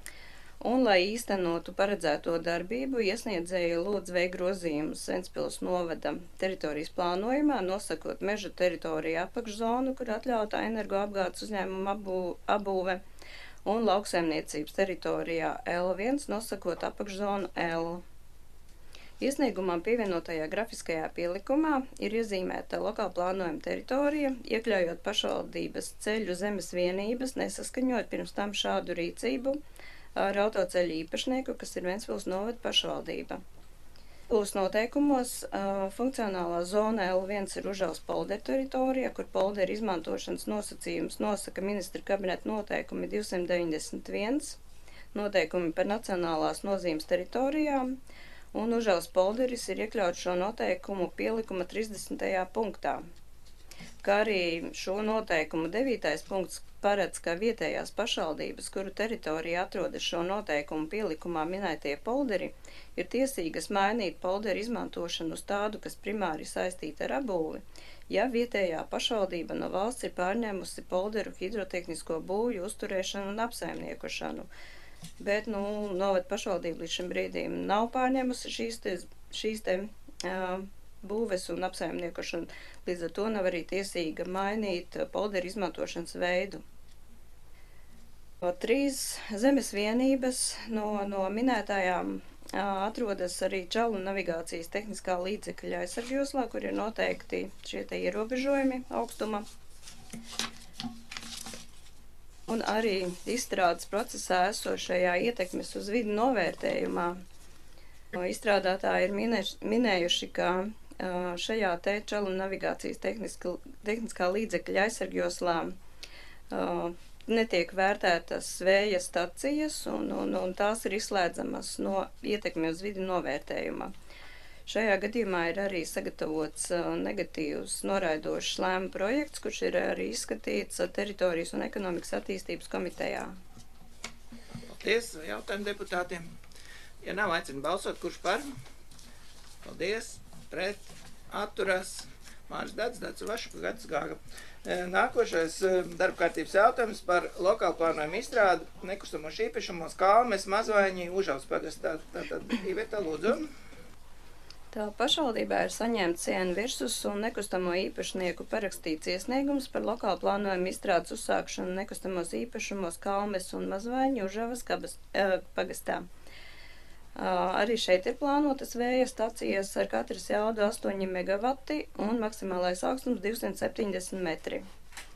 Un, lai īstenotu paredzēto darbību, iesniedzēji lūdz veikt grozījumus Ventspils novada teritorijas plānojumā, nosakot meža teritoriju apakšzonu, kur atļauta energoapgādes uzņēmuma abū, abūve, un lauksaimniecības teritorijā L viens nosakot apakšzonu L. Iesniegumam pievienotajā grafiskajā pielikumā ir iezīmēta lokāla plānojuma teritorija, iekļaujot pašvaldības ceļu zemes vienības, nesaskaņot pirms tam šādu rīcību ar autoceļu īpašnieku, kas ir Ventspils novada pašvaldība. Būs noteikumos uh, funkcionālā zona L viens ir Ūžavas poldera teritorija, kur poldera izmantošanas nosacījums nosaka ministra kabineta noteikumi divsimt deviņdesmit viens, noteikumi par nacionālās nozīmes teritorijām, un Ūžavas polderis ir iekļauts šo noteikumu pielikuma trīsdesmitajā punktā. Kā arī šo noteikumu devītais punkts paredz, ka vietējās pašvaldības, kuru teritorijā atrodas šo noteikumu pielikumā minētie polderi, ir tiesīgas mainīt polderu izmantošanu uz tādu, kas primāri saistīta ar abūvi, ja vietējā pašvaldība no valsts ir pārņēmusi polderu hidrotehnisko būvju uzturēšanu un apsaimniekošanu. Bet, nu, novada pašvaldība līdz šim brīdim nav pārņēmusi šīs te, šīs te uh, būves un apsaimniekošanu, līdz ar to nav arī tiesīga mainīt polderu izmantošanas veidu. Trīs zemes vienības no, no minētājām atrodas arī Čalu navigācijas tehniskā līdzekļa aizsargjoslā, kur ir noteikti šie te ierobežojumi augstuma. Un arī izstrādes procesā esošajā ietekmes uz vidi novērtējumā izstrādātāji ir minējuši, minējuši ka šajā te Čalu navigācijas tehniska, tehniskā līdzekļa aizsargjoslā netiek vērtētas vēja stacijas un, un, un tās ir izslēdzamas no ietekmi uz vidi novērtējuma. Šajā gadījumā ir arī sagatavots negatīvs noraidošs lēma projekts, kurš ir arī izskatīts teritorijas un ekonomikas attīstības komitejā. Paldies jautājumu deputātiem. Ja nav, aicinu balsot, kurš par? Paldies. Pret. Atturas. Māris Dats, Dats Vašuka, Gatis Gāga. Nākošais darba kārtības jautājums par lokālu plānojumu izstrādi nekustamos īpašumos Kalmes, Mazvaiņi, Užavas pagastā. Tātad, Iveta, lūdzu. Tā pašvaldībā ir saņemts cienu virsus un nekustamo īpašnieku parakstīts iesniegums par lokālu plānojumu izstrādes uzsākšanu nekustamos īpašumos Kalmes un Mazvaiņu Užavas pagastā. Arī šeit ir plānotas vēja stacijas ar katras jaudu astoņi megavati un maksimālais augstums divsimt septiņdesmit metri.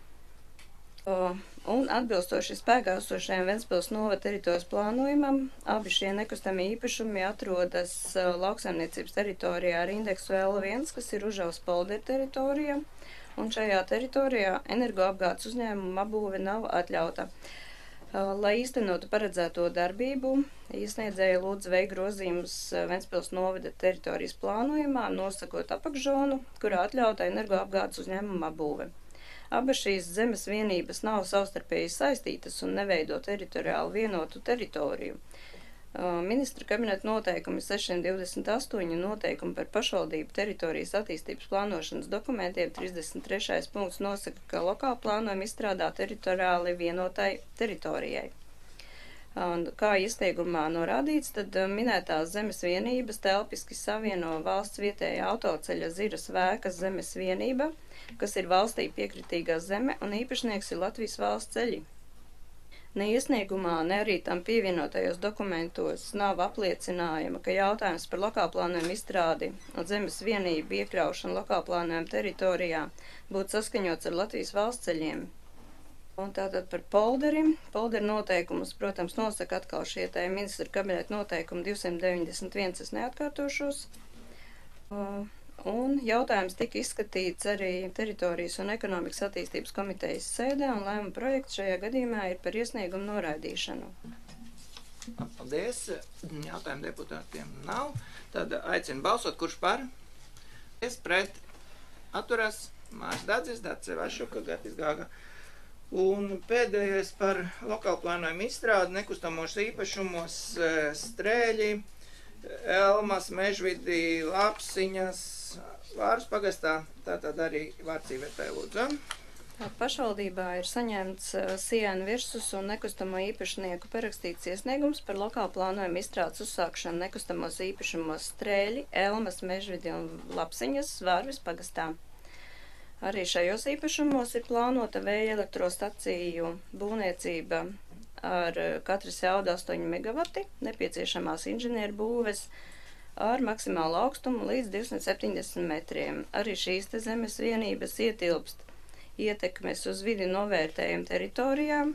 Un atbilstoši spēkā esošajam Ventspils novada teritorijas plānojumam, abi šie nekustamie īpašumi atrodas lauksaimniecības teritorijā ar indeksu L viens, kas ir Užavas poldera teritorija, un šajā teritorijā energoapgādes uzņēmuma apbūve nav atļauta. Lai īstenotu paredzēto darbību, iesniedzēja lūdz veikt grozījumus Ventspils novada teritorijas plānojumā, nosakot apakšzonu, kurā atļauta energoapgādes uzņēmuma apbūve. Abas šīs zemes vienības nav savstarpēji saistītas un neveido teritoriāli vienotu teritoriju. Ministra kabineta noteikumi seši divdesmit astoņi noteikumi par pašvaldību teritorijas attīstības plānošanas dokumentiem trīsdesmit trešais punkts nosaka, ka lokāli plānojumi izstrādā teritoriāli vienotai teritorijai. Kā iesteigumā norādīts, tad minētās zemes vienības telpiski savieno valsts vietējā autoceļa Ziras Vēkas zemes vienība, kas ir valstī piekritīgā zeme un īpašnieks ir Latvijas valsts ceļi. Ne iesniegumā, ne arī tam pievienotajos dokumentos nav apliecinājuma, ka jautājums par lokālplānojumu izstrādi un zemes vienību iekļaušanu lokālplānojumu teritorijā būtu saskaņots ar Latvijas valsts ceļiem. Un tātad par polderim. Polderi noteikumus, protams, nosaka atkal šie te ministra kabineta noteikumi divsimt deviņdesmit viens, es neatkārtošos. Un jautājums tika izskatīts arī teritorijas un ekonomikas attīstības komitejas sēdē, un lēmuma projekts šajā gadījumā ir par iesniegumu noraidīšanu. Paldies. Jautājumu deputātiem nav. Tad aicinu balsot, kurš par? Es pret. Atturās. Māris Dadzis, Dats Vašuka, Gatis Gāga. Un pēdējais par lokālu plānojumu izstrādi nekustamos īpašumos Strēļi, Elmas, Mežvidī, Lapsiņas, Vāras pagastā, tātad arī vārds Ivetai, lūdzu. Pašvaldībā ir saņemts sienu virsus un nekustamo īpašnieku parakstīts iesniegums par lokālu plānojumu izstrādes uzsākšanu nekustamos īpašumos Strēļi, Elmas, Mežvidī un Lapsiņas, Vārvis pagastā. Arī šajos īpašumos ir plānota vēja elektrostaciju būvniecība ar katras jaudu astoņi megavati, nepieciešamās inženieru būves ar maksimālu augstumu līdz divsimt septiņdesmit metriem. Arī šīs te zemes vienības ietilpst ietekmes uz vidi novērtējumu teritorijām.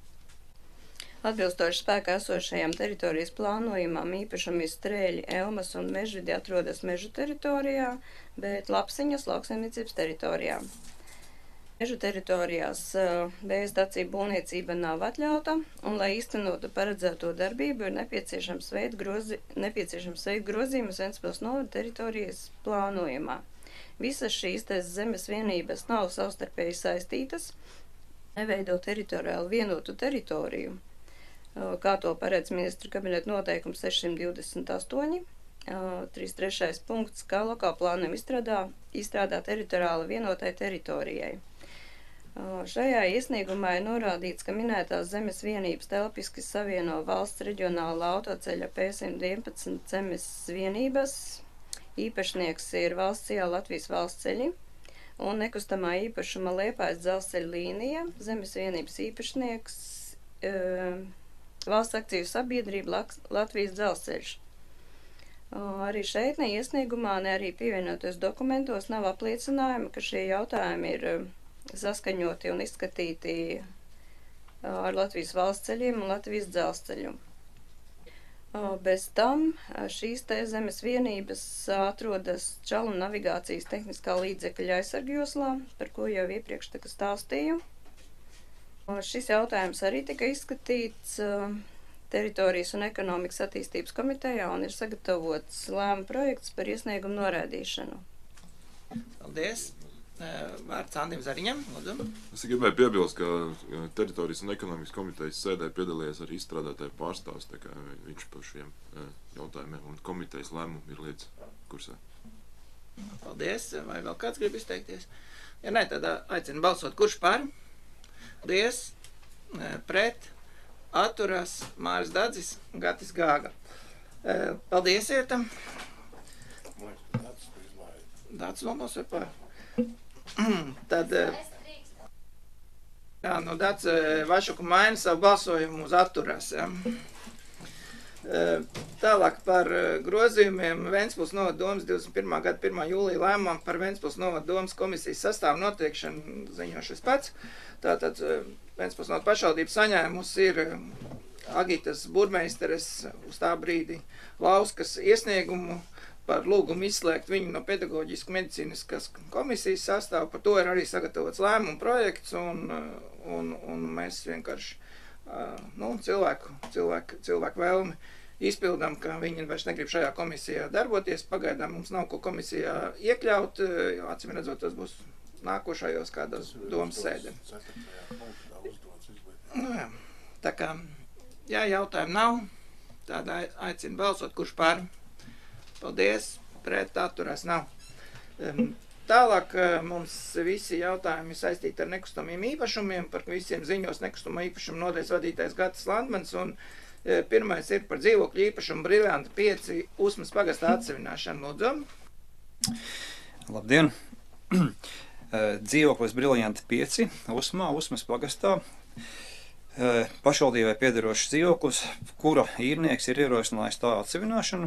Atbilstoši spēkā esošajam teritorijas plānojumam īpašumi Strēļi, Elmas un Mežvidi atrodas mežu teritorijā, bet Lapsiņas lauksaimniecības teritorijā. Mežu teritorijās vēja staciju būvniecība nav atļauta, un, lai īstenotu paredzēto darbību, ir nepieciešams veikt grozi, nepieciešams veikt grozījumus Ventspils novada teritorijas plānojumā. Visas šīs zemes vienības nav savstarpēji saistītas, neveido teritoriāli vienotu teritoriju, kā to paredz ministra kabineta noteikums seši divdesmit astoņi, trīsdesmit trešais punkts, kā lokālu plānojumu izstrādā, izstrādā teritoriāli vienotai teritorijai. Šajā iesniegumā ir norādīts, ka minētās zemes vienības telpiski savieno valsts reģionāla autoceļa P simt vienpadsmit zemes vienības, īpašnieks ir valsts iela Latvijas valsts ceļi, un nekustamā īpašuma Liepājas dzelzceļa līnija, zemes vienības īpašnieks uh, valsts akciju sabiedrība Laks, Latvijas dzelzceļš. Uh, arī šeit ne iesniegumā, ne arī pievienotos dokumentos nav apliecinājumi, ka šie jautājumi ir uh, saskaņoti un izskatīti uh, ar Latvijas valsts ceļiem un Latvijas dzelzceļu. Uh, bez tam uh, šīs te zemes vienības uh, atrodas Čalu navigācijas tehniskā līdzekļa aizsargjoslā, par ko jau iepriekš tika stāstīju. Uh, šis jautājums arī tika izskatīts uh, Teritorijas un ekonomikas attīstības komitejā un ir sagatavots lēma projekts par iesniegumu noraidīšanu. Paldies. Vārds Andim Zariņam. Lūdzu. Es gribēju piebilst, ka Teritorijas un ekonomikas komitejas sēdē piedalījies arī izstrādātāju pārstāvs, tā kā viņš par šiem jautājumiem un komitejas lēmumu ir līdz kursē. Paldies. Vai vēl kāds grib izteikties? Ja nē, tad aicinu balsot. Kurš par? Paldies. Pret. Atturās Māris Dadzis, Gatis Gāga. Paldies, Ietam. Dats nobalsoja par. Tad, jā, nu Dats Vašuku maina savu balsojumu uz atturās. Ja. Tālāk par grozījumiem Ventspils novada domas divdesmit pirmā gada pirmā jūlija lēmumam par Ventspils novada domas komisijas sastāvu noteikšanu ziņošas pats. Tātad Ventspils novada pašvaldība saņēmusi ir Agitas burmeisteres uz tā brīdi Lauskas iesniegumu par lūgumu izslēgt viņu no pedagoģisku medicīniskas komisijas sastāvu. Par to ir arī sagatavots lēmumu projekts un, un, un mēs vienkārši nu, cilvēku, cilvēku, cilvēku vēlmi izpildām, ka viņi vairs negrib šajā komisijā darboties. Pagaidām mums nav ko komisijā iekļaut, jo acīm redzot, tas būs nākošajos kādos domas sēdēm. Nu, jā. Tā kā, jā, jautājumu nav, tāda aicinu balsot, kurš par. Paldies, pret atturās nav. Tālāk mums visi jautājumi saistīti ar nekustamiem īpašumiem, par visiem ziņos nekustamo īpašumu nodaļas vadītājs Gatis Landmans, un pirmais ir par dzīvokļu īpašumu Briljanti pieci Usmas pagastā atsevināšanu. Lūdzu. Labdien! Dzīvoklis Briljanti pieci Usmā, Usmas pagastā. Pašvaldībai piederošs dzīvoklis, kura īrnieks ir ierosinājis tā atsevināšanu.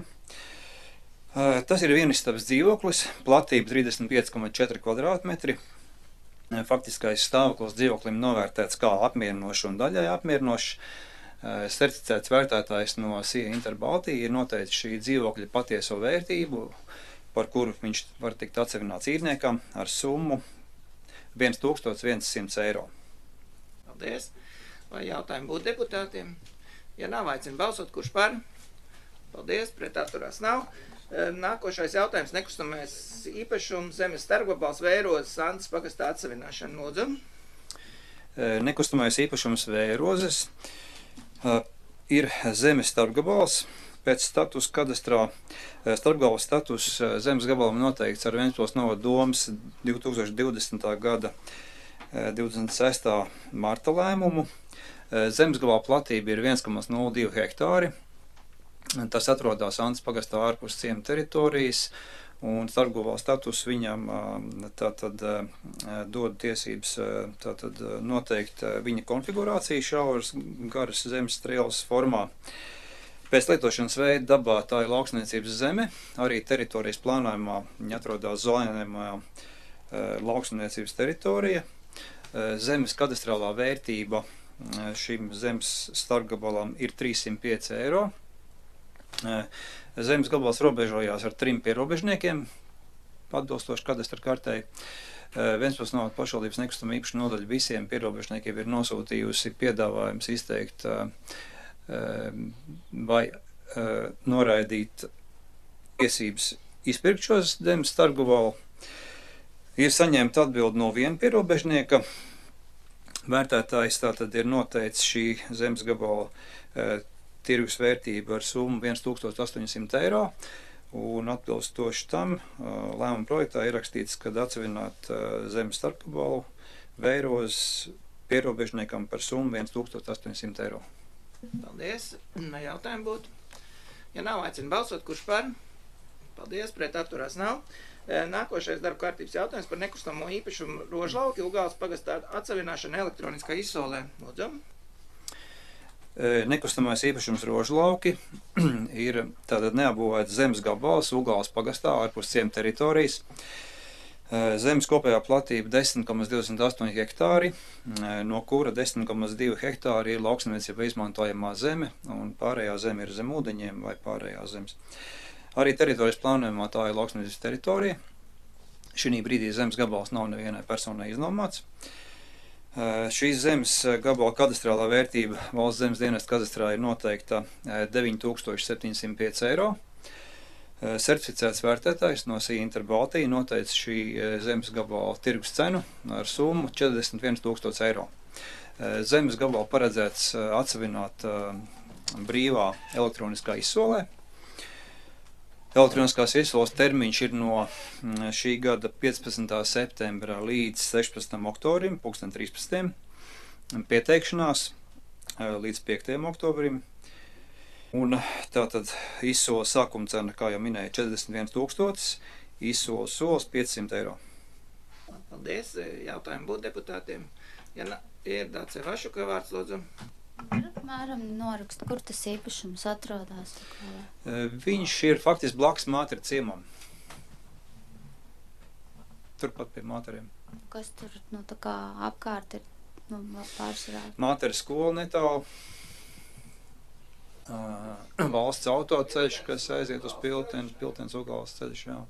Tas ir vienistabas dzīvoklis, platība trīsdesmit pieci komats četri kvadrātmetri. Faktiskais stāvoklis dzīvoklim novērtēts kā apmierinošs un daļai apmierinošs. Certificēts vērtētājs no S I A Interbaltija ir noteicis šī dzīvokļa patieso vērtību, par kuru viņš var tikt atsevināts īrniekam ar summu tūkstoš viens eiro. Paldies! Vai jautājumi būtu deputātiem? Ja nav, aicinu balsot, kurš par? Paldies, pret atturās nav. Nākošais jautājums nekustamais īpašums zemes starpgabals Vērozes Antas pagastā atsevināšana. Lūdzu. Nekustamais īpašums Vērozes ir zemes starpgabals. Pēc status kadastrā starpgabala status zemes gabalam noteikts ar Ventspils novada domas divi tūkstoši divdesmitā gada divdesmit sestā marta lēmumu. Zemes gabala platība ir viens komats nulle divi hektāri. Tas atrodas Antas pagastā ārpus ciema teritorijas, un starpgabala status viņam tātad dod tiesības tātad noteikt viņa konfigurāciju šauras garas zemes strielas formā. Pēc lietošanas veida dabā tā ir lauksniecības zeme, arī teritorijas plānojumā viņa atrodas zonējumā lauksniecības teritorija. Zemes kadastrālā vērtība šim zemes starpgabalam ir trīssimt pieci eiro. Zemes gabals robežojās ar trim pierobežniekiem, atbilstoši kadastra kartei. Ventspils novada pašvaldības nekustamo īpašumu nodaļa visiem pierobežniekiem ir nosūtījusi piedāvājums izteikt vai noraidīt tiesības izpirkt šos zemes starpgabalu. Ir saņemta atbildi no viena pierobežnieka. Vērtētājs tātad ir noteicis šī zemes gabala e, tirgus vērtību ar summu tūkstoš astoņsimt eiro, un atbilstoši tam e, lēmuma projektā ir rakstīts, ka atsevināt e, zemes starpgabalu Vērozes pierobežniekam par summu tūkstoš astoņsimt eiro. Paldies. Vai jautājumi būtu? Ja nav, aicinu balsot, kurš par? Paldies, pret atturās nav. Nākošais darba kārtības jautājums par nekustamo īpašumu Rožlauki Ugāles pagastā atsevināšanu elektroniskā izsolē. Lūdzu. Nekustamais īpašums Rožlauki ir tātad neapbūvēts zemes gabals Ugāles pagastā ārpus ciema teritorijas. Zemes kopējā platība desmit komats divdesmit astoņi hektāri, no kura desmit komats divi hektāri ir lauksaimniecībā izmantojamā zeme, un pārējā zeme ir zem ūdeņiem vai pārējā zemes. Arī teritorijas plānojumā tā ir lauksaimniecības teritorija. Šī brīdī zemes gabals nav nevienai personai iznomāts. Šīs zemes gabala kadastrālā vērtība valsts zemes dienesta kadastrā ir noteikta deviņi tūkstoši septiņsimt pieci eiro. Certificēts vērtētājs no Sī Interbaltija noteica šī zemes gabala tirgus cenu ar summu četrdesmit viens tūkstots eiro. Zemes gabala paredzēts atsevināt brīvā elektroniskā izsolē. Elektroniskās izsoles termiņš ir no šī gada piecpadsmitā septembra līdz sešpadsmitam oktobrim, pulksten trīspadsmitiem. Pieteikšanās līdz piektajam oktobrim. Un tātad izsoles sākuma cena, kā jau minēja, četrdesmit viens tūkstotis, izsoles soles piecsimt eiro. Paldies. Jautājumu būtu deputātiem. Ja ir Dāce Vašuka vārds, lūdzu. Apmēram norakst, kur tas īpašums atrodas? Viņš ir faktiski blakus Mātera ciemam. Turpat pie Māteriem. Kas tur, nu, tā kā apkārt ir, nu, pārsvarā? Mātera skola netālu. Uh, valsts autoceļš, kas aiziet uz Pilteni, Piltenes Ugāles ceļš, jā.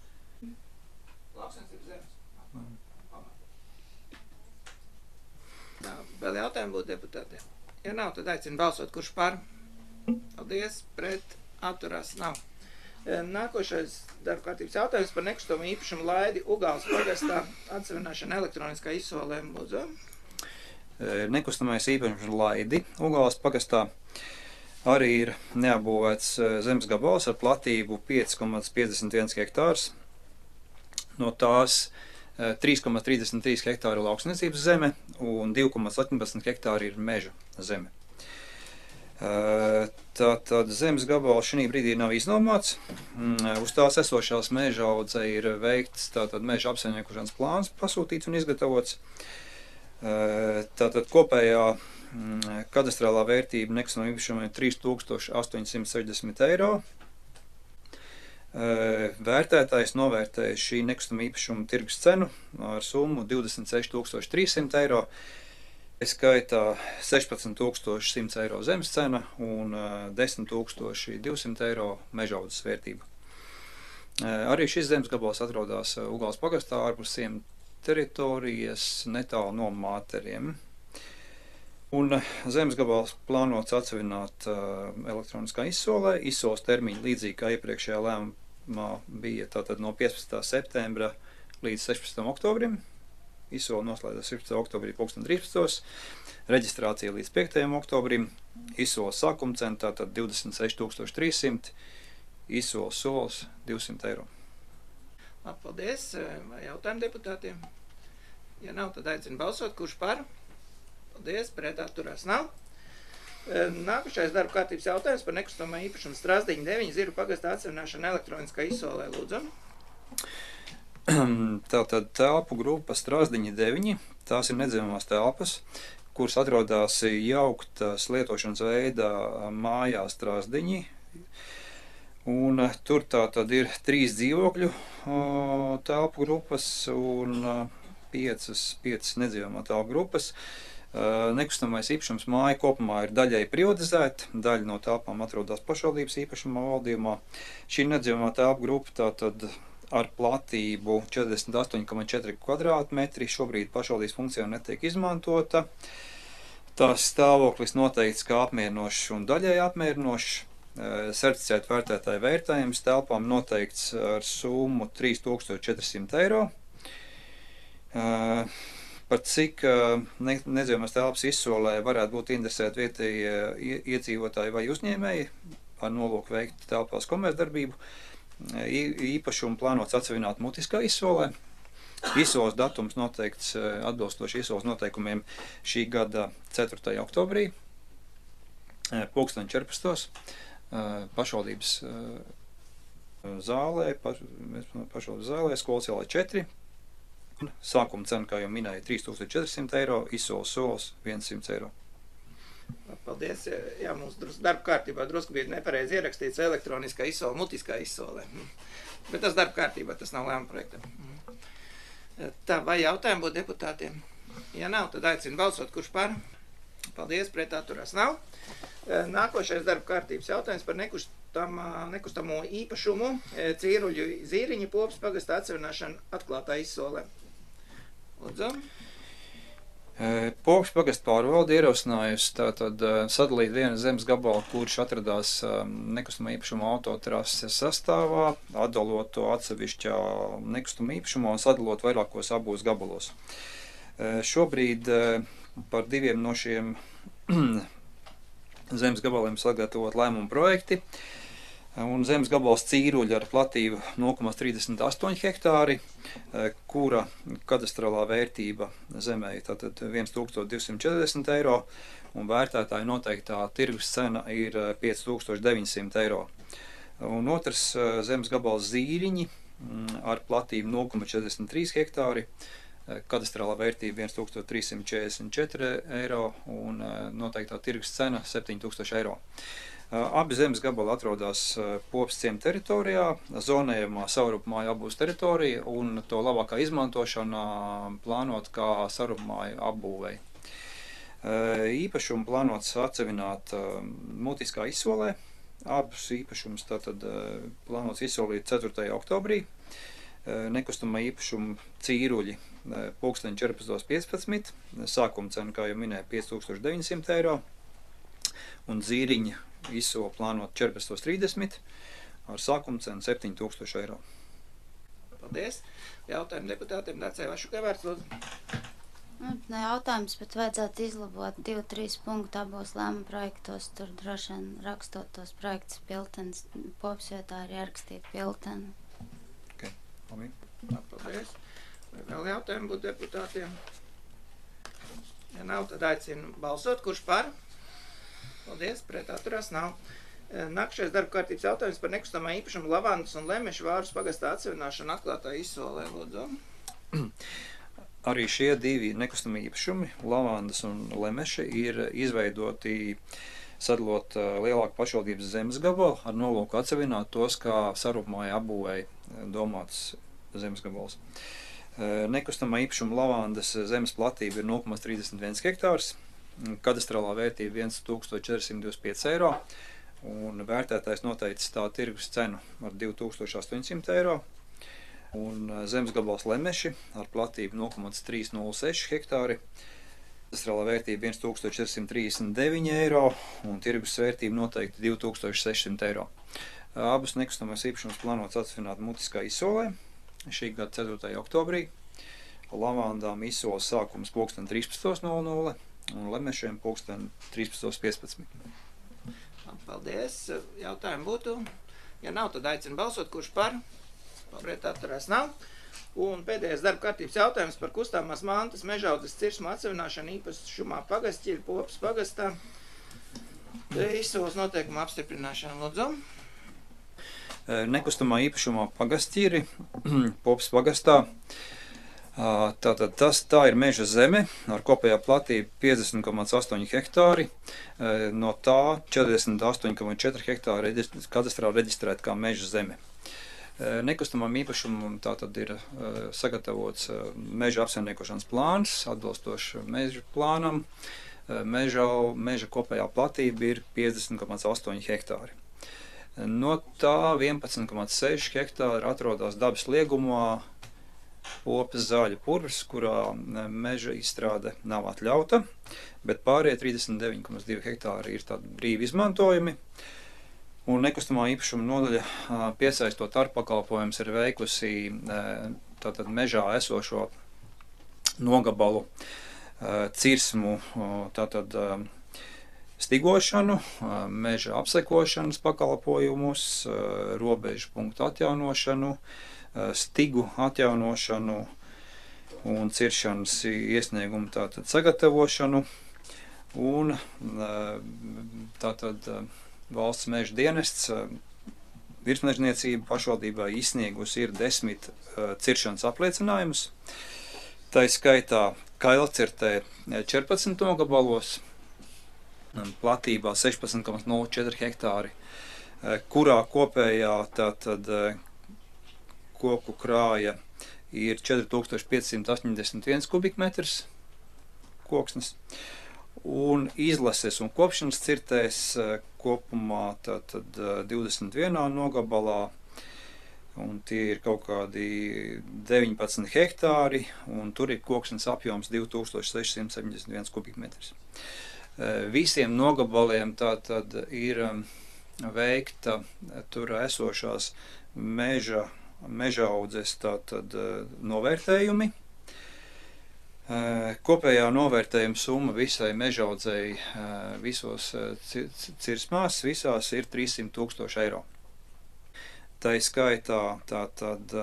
Tā, vēl jautājumi būtu deputātiem? Ja nav, tad aicinu balsot, kurš par. Paldies, pret, atturās, nav. Nākošais darba kārtības jautājums par nekustamo īpašumu laidi Ugāles pagastā atsevināšanu elektroniskā izsolēm, lūdzu. Nekustamais īpašums laidi Ugāles pagastā arī ir neapbūvēts zemes gabals ar platību pieci komats piecdesmit viens hektārs. No tās trīs komats trīsdesmit trīs hektāri lauksniecības zeme un divi komats astoņpadsmit hektāri ir meža zeme. Tātad zemes gabals šī brīdī nav iznomāts. Uz tās esošās meža audzē ir veikts tātad meža apsaimniekošanas plāns pasūtīts un izgatavots. Tātad kopējā kadastrālā vērtība nekustamā īpašumā ir trīs tūkstoši astoņsimt sešdesmit eiro. Vērtētājs novērtēja šī nekustamā īpašuma tirgus cenu ar summu divdesmit seši tūkstoši trīssimt eiro. Skaitā sešpadsmit tūkstoši simts eiro zemes cena un desmit tūkstoši divsimt eiro mežaudzes vērtība. Arī šis zemes gabals atrodas Ugāles pagastā ārpus ciema teritorijas netālu no Māteriem. Un zemes gabals plānots atsevināt elektroniskā izsolē. Izsoles termiņi līdzīgi kā iepriekšējā lēmumā bija tātad no piecpadsmitā septembra līdz sešpadsmitam oktobrim. Izsole noslēdzas sešpadsmitajā oktobrī pulksten trīspadsmitos. Reģistrācija līdz piektajam oktobrim. Izsoles sākuma cena tātad divdesmit seši tūkstoši trīssimt. Izsoles soles divsimt eiro. Paldies. Vai jautājumu deputātiem? Ja nav, tad aicinu balsot, kurš par. Paldies, pret atturās nav. Nākošais darba kārtības jautājums par nekustamā īpašumu Strazdiņa deviņi Ziru pagastā atsevināšanu elektroniskā izsolē, lūdzu. Tātad telpu grupa Strazdiņa deviņi, tās ir nedzimamās telpas, kuras atrodas jauktas lietošanas veidā mājā Strazdiņi. Un tur tātad ir trīs dzīvokļu telpu grupas un piecas, piecas nedzimamā telpu grupas. Nekustamais īpašums māja kopumā ir daļai privatizēta, daļa no telpām atrodas pašvaldības īpašumā valdījumā. Šī nedzimamā telpu grupa tātad ar platību četrdesmit astoņi komats četri kvadrātmetri šobrīd pašvaldības funkcijā netiek izmantota. Tās stāvoklis noteikts kā apmierinošs un daļai apmierinošs. Certificēta vērtētāja vērtējums telpām noteikts ar summu trīs tūkstoši četrsimt eiro. Par cik ne, nedzimamās telpas izsolē varētu būt interesēti vietējie iedzīvotāji vai uzņēmēji ar nolūku veikt telpās komercdarbību. Īpašumu plānots atsevināt mutiskā izsolē. Izsoles datums noteikts atbilstoši izsoles noteikumiem šī gada ceturtajā oktobrī, pulksten četrpadsmitos. Pašvaldības zālē, paš, pašvaldības zālē, skolas ielā četri. Sākuma cena, kā jau minēja, trīs tūkstoši četrsimt eiro, izsoles soles simt eiro. Paldies. Jā, mums darba kārtībā drusku bija nepareizi ierakstīts elektroniskā izsole, mutiskā izsole. Bet tas darba kārtībā, tas nav lēma projekta. Tā, vai jautājumi būtu deputātiem? Ja nav, tad aicinu balsot, kurš par. Paldies, pret atturās nav. Nākošais darba kārtības jautājums par nekustam, nekustamo īpašumu Cīruļu Zīriņu Popas pagasta atsevināšanu atklātā izsolē. Lūdzu. Popas pagasta pārvalde ierosinājusi tātad sadalīt vienu zemes gabalu, kurš atradās nekustamā īpašuma autotrases sastāvā, atdalot to atsevišķā nekustama īpašumā un sadalot vairākos abos gabalos. Šobrīd par diviem no šiem zemes gabaliem sagatavot lēmumu projekti, un zemes gabals Cīruļa ar platību nulle komats trīsdesmit astoņi hektāri, kura kadastrālā vērtība zemē ir tātad tūkstoš divsimt četrdesmit eiro, un vērtētāja noteiktā tirgus cena ir pieci tūkstoši deviņsimt eiro. Un otrs zemes gabals Zīriņi ar platību nulle komats četrdesmit trīs hektāri, kadastrālā vērtība tūkstoš trīssimt četrdesmit četri eiro un noteiktā tirgus cena septiņi tūkstoši eiro. Abi zemes gabali atrodas Popas ciema teritorijā, zonējumā savrupmāju apbūves teritorija un to labākā izmantošana plānot kā savrupmāju apbūvei. Īpašumu plānots atsevināt mutiskā izsolē. Abus īpašumus tātad plānots izsolīt ceturtajā oktobrī. Nekustamā īpašuma Cīruļi pulksteņi četrpadsmit piecpadsmit, sākuma cena, kā jau minēja, pieci tūkstoši deviņsimt eiro, un Zīriņa izsola plānot četrpadsmit trīsdesmit ar sākuma cenu septiņi tūkstoši eiro. Paldies. Jautājumu deputātiem Dacei Vašukai vārds, lūdzu. Ne jautājums, bet vajadzētu izlabot divi trīs punktu abos lēma projektos, tur droši vien rakstot tos projektus Piltenes, Popas vietā arī ierakstīt Pilteni. Paldies. Vai vēl jautājumi būtu deputātiem? Ja nav, tad aicinu balsot. Kurš par? Paldies. Pret atturās nav. Nākamais darba kārtības jautājums par nekustamā īpašumu Lavandas un Lemeša Vārus pagastā atsevināšanu atklātā izsolē. Lūdzu. Arī šie divi nekustamie īpašumi, Lavandas un Lemeša, ir izveidoti sadalot lielāku pašvaldības zemes gabalu ar nolūku atsevināt tos kā sarupmāju apbūvēji domāts zemes gabals. Nekustamā īpašuma Lavandas zemes platība ir nulle komats trīsdesmit viens hektārs, kadastrālā vērtība tūkstoš četrdesmit divdesmit pieci eiro, un vērtētājs noteicis tā tirgus cenu ar divi tūkstoši astoņsimt eiro, un zemes gabals Lemeši ar platību nulle komats trīsdesmit nulle seši hektāri, kadastrālā vērtība tūkstoš četrsimt trīsdesmit deviņi eiro, un tirgus vērtība noteikti divi tūkstoši sešsimt eiro. Abus nekustamās īpašumus plānots atsvināt mutiskā izsolē šī gada ceturtajā oktobrī. Lavandām izsoles sākums pulksten trīspadsmit nulle nulle un Lemešiem pulksten trīspadsmit piecpadsmit. Paldies. Jautājumi būtu? Ja nav, tad aicinu balsot, kurš par. Pret atturās nav. Un pēdējais darba kārtības jautājums par kustāmās mantas mežaudzes cirsmu atsevināšanu īpašumā pagastķiri Popas pagastā. Izsoles noteikuma apstiprināšana, lūdzu. Nekustamā īpašumā pagastķiri Popas pagastā. Tātad tas, tā ir meža zeme ar kopējā platību piecdesmit komats astoņi hektāri. No tā četrdesmit astoņi komats četri hektāri kadastrā reģistrēta kā meža zeme. Nekustamam īpašumam tātad ir sagatavots meža apsaimniekošanas plāns, atbilstoši meža plānam. Meža, meža kopējā platība ir piecdesmit komats astoņi hektāri. No tā vienpadsmit komats seši hektāri atrodas dabas liegumā Popas zāļu purvs, kurā meža izstrāde nav atļauta, bet pārējie trīsdesmit deviņi komats divi hektāri ir tādi brīvi izmantojumi. Un nekustamā īpašuma nodaļa piesaistot ārpakalpojumus ir veikusi tātad mežā esošo nogabalu cirsmu tātad stigošanu, meža apsekošanas pakalpojumus, robežu punktu atjaunošanu, stigu atjaunošanu un ciršanas iesniegumu tātad sagatavošanu un tātad valsts meža dienests virsmežniecība pašvaldībā izsniegusi ir desmit ciršanas apliecinājumus. Tā skaitā kailcirtē četrpadsmit nogabalos, platībā sešpadsmit komats nulle četri hektāri, kurā kopējā tātad koku krāja ir četri tūkstoši pieci simti astoņdesmit viens kubikmetrs koksnes, un izlases un kopšanas cirtēs kopumā tātad divdesmit vienā nogabalā, un tie ir kaut kādi deviņpadsmit hektāri, un tur ir koksnes apjoms divi tūkstoši seši simti septiņdesmit viens kubikmetrs. Visiem nogabaliem tātad ir veikta tur esošās meža, meža audzes tātad novērtējumi. Kopējā novērtējuma summa visai mežaudzēji visos cirsmās, visās ir trīssimt tūkstoši eiro. Tā ir skaitā tātad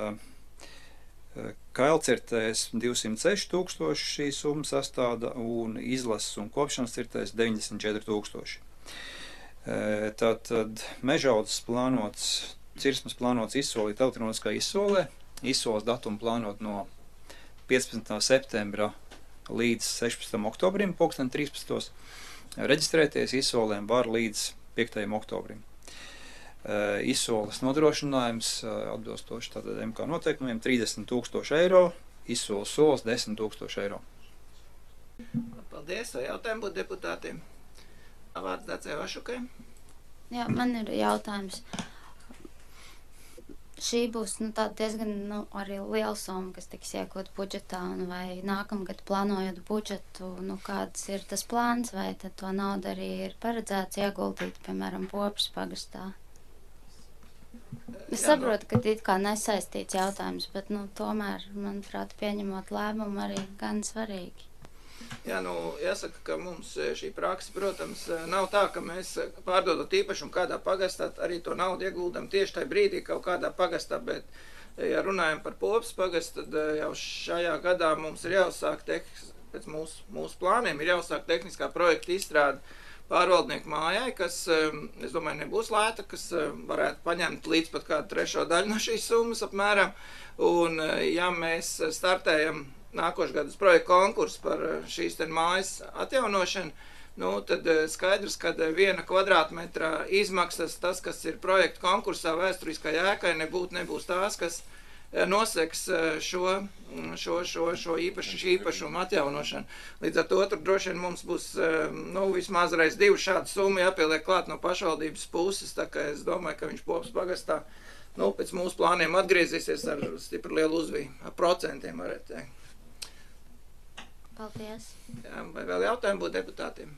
kailcirtēs divsimt seši tūkstoši šī summa sastāda un izlases un kopšanas cirtēs deviņdesmit četri tūkstoši. Tātad mežaudzes plānots, cirsmas plānots izsolīt elektroniskā izsolē, izsoles datumu plānot no piecpadsmitā septembra līdz sešpadsmitam oktobrim, pulksten trīspadsmitos. Reģistrēties izsolēm var līdz piektajam oktobrim. Izsoles nodrošinājums atbilstoši tātad M K noteikumiem trīsdesmit tūkstoši eiro, izsoles soles desmit tūkstoši eiro. Paldies, vai jautājumu būtu deputātiem? Vārds Dacei Vašukai. Jā, man ir jautājums. Šī būs nu, tā diezgan nu, arī liela summa, kas tiks iekot budžetā, un vai nākamgad plānojot budžetu, nu, kāds ir tas plāns, vai tad to naudu arī ir paredzēts ieguldīt, piemēram, Popres pagastā? Es saprotu, ka it kā nesaistīts jautājums, bet, nu, tomēr, manuprāt, pieņemot lēmumu arī gan svarīgi. Jā, nu, jāsaka, ka mums šī praksa, protams, nav tā, ka mēs pārdodot īpašumu kādā pagastā, arī to naudu ieguldam tieši tajā brīdī kaut kādā pagastā, bet, ja runājam par Popres pagastu, tad jau šajā gadā mums ir jāuzsāk, pēc mūsu, mūsu plāniem, ir jāuzsāk tehniskā projekta izstrāde pārvaldnieku mājai, kas, es domāju, nebūs lēta, kas varētu paņemt līdz pat kādu trešo daļu no šīs summas apmēram, un ja mēs startējam nākošu gadus projektu konkursu par šīs te mājas atjaunošanu, nu, tad skaidrs, ka viena kvadrātmetra izmaksas, tas, kas ir projektu konkursā vēsturiskā jēkai, nebūt, nebūs tās, kas noseks šo, šo, šo, šo īpašu, īpašumu atjaunošanu. Līdz ar to tur droši vien mums būs, nu, vismaz reiz divu šādu summu jāpieliek klāt no pašvaldības puses, tā kā es domāju, ka viņš Popres pagastā, nu, pēc mūsu plāniem atgriezīsies ar stipri lielu uzviju, ar procentiem, varētu teikt. Paldies. Jā, vai vēl jautājumu būtu deputātiem?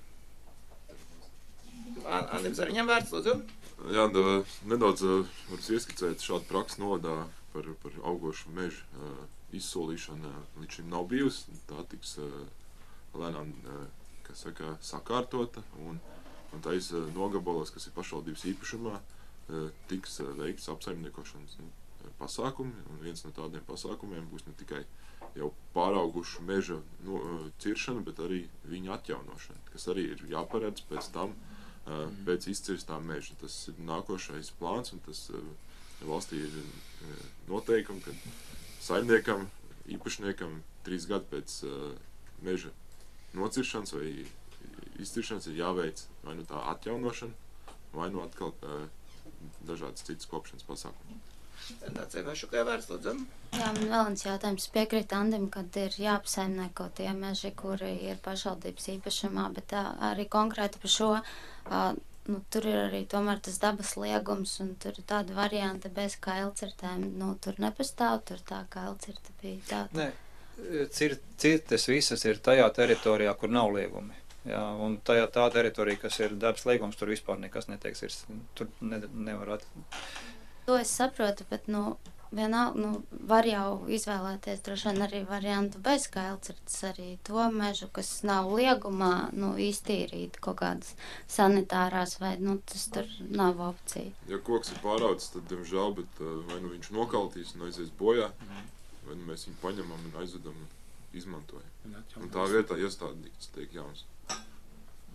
Andim Zariņam vārds, lūdzu. Jā, da, nedaudz varu ieskicēt šādu praksi novadā par, par augošu mežu uh, izsolīšanu. Līdz šim nav bijusi, tā tiks uh, lēnām, uh, kas saka, sakārtota, un, un tais uh, nogabalos, kas ir pašvaldības īpašumā, uh, tiks uh, veikts apsaimniekošanas nu, pasākumi, un viens no tādiem pasākumiem būs ne tikai jau pāraugušu meža no, ciršana, bet arī viņa atjaunošana, kas arī ir jāparedz pēc tam, uh, pēc izcirstām meža. Tas ir nākošais plāns, un tas uh, valstī ir uh, noteikumi, ka saimniekam, īpašniekam trīs gadi pēc uh, meža nociršanas vai izciršanas ir jāveic vai nu tā atjaunošana, vai nu atkal uh, dažādas citas kopšanas pasākumi. Dacei Vašukai vārds, lūdzu. Jā, man vēl viens jautājums. Piekrīt Andim, kad ir jāapsaimnieko tie meži, kuri ir pašvaldības īpašumā, bet tā, arī konkrēti par šo, uh, nu, tur ir arī tomēr tas dabas liegums, un tur ir tāda varianta bez kailcirtēm. Nu, tur nepastāv, tur tā kailcirta bija tāda. Nē, cir, cirtes visas ir tajā teritorijā, kur nav liegumi. Jā, un tajā tā teritorija, kas ir dabas liegums, tur vispār nekas neteiks, ir, tur ne, nevar at... To es saprotu, bet, nu, vienalga, nu, var jau izvēlēties droši vien arī variantu bez kailcirtes, arī to mežu, kas nav liegumā, nu, iztīrīt kaut kādas sanitārās, vai, nu, tas tur nav opcija. Ja koks ir pāraudzis, tad, diemžēl, bet vai nu viņš nokaltīs un aizies bojā, mm. vai nu mēs viņu paņemam un aizvedam un izmantojam. Un tā vietā iestādīts tiek jauns. Mm.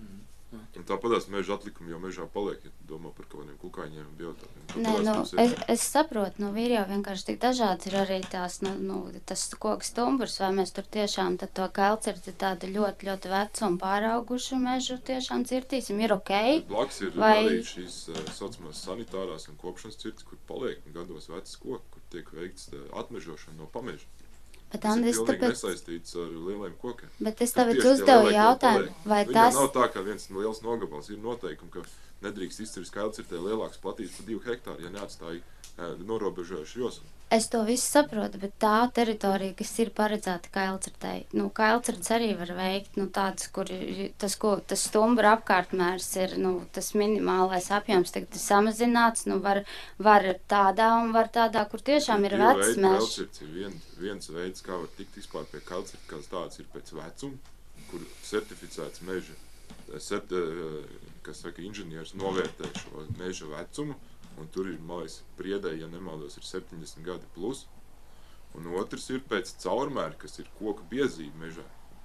Un tāpatās meža atlikumi jau mežā paliek, ja domā par kaut kādiem kukaiņiem un biotopiem. Nē, nu, es, es saprotu, nu, ir jau vienkārši tik dažāds, ir arī tās, nu, nu tas koks stumbrs, vai mēs tur tiešām tad to kailcirti tādu ļoti, ļoti vecu un pāraugušu mežu tiešām cirtīsim, ir ok. Blakus ir vai... arī šīs uh, saucamās sanitārās un kopšanas cirtis, kur paliek gados vecs koki, kur tiek veikts uh, atmežošana no pameža. Bet, tas Andi, ir pilnīgi tāpēc... nesaistīts ar lieliem kokiem. Bet es tāpēc uzdevu jautājumu, vai Viņam tas... nav tā, ka viens liels nogabals ir noteikumi, ka nedrīkst izcirst kailcirtē lielāks platības par divu hektāru, ja neatstāja e, norobežojuši joslu. Es to visu saprotu, bet tā teritorija, kas ir paredzēta kailcirtei, nu, kailcirts arī var veikt, nu, tāds, kur tas, ko, tas stumbra apkārtmērs ir, nu, tas minimālais apjoms tagad ir samazināts, nu, var, var tādā un var tādā, kur tiešām ir vecs mežs. Kailcirts ir vien, viens veids, kā var tikt vispār pie kailcirta, kāds tāds ir pēc vecuma, kur certificēts meža, certi, kas saka, inženieris novērtē šo meža vecumu. Un tur ir, man liekas, priedēji, ja nemaldos, ir septiņdesmit gadi plus. Un otrs ir pēc caurmēra, kas ir koku biezība mežā.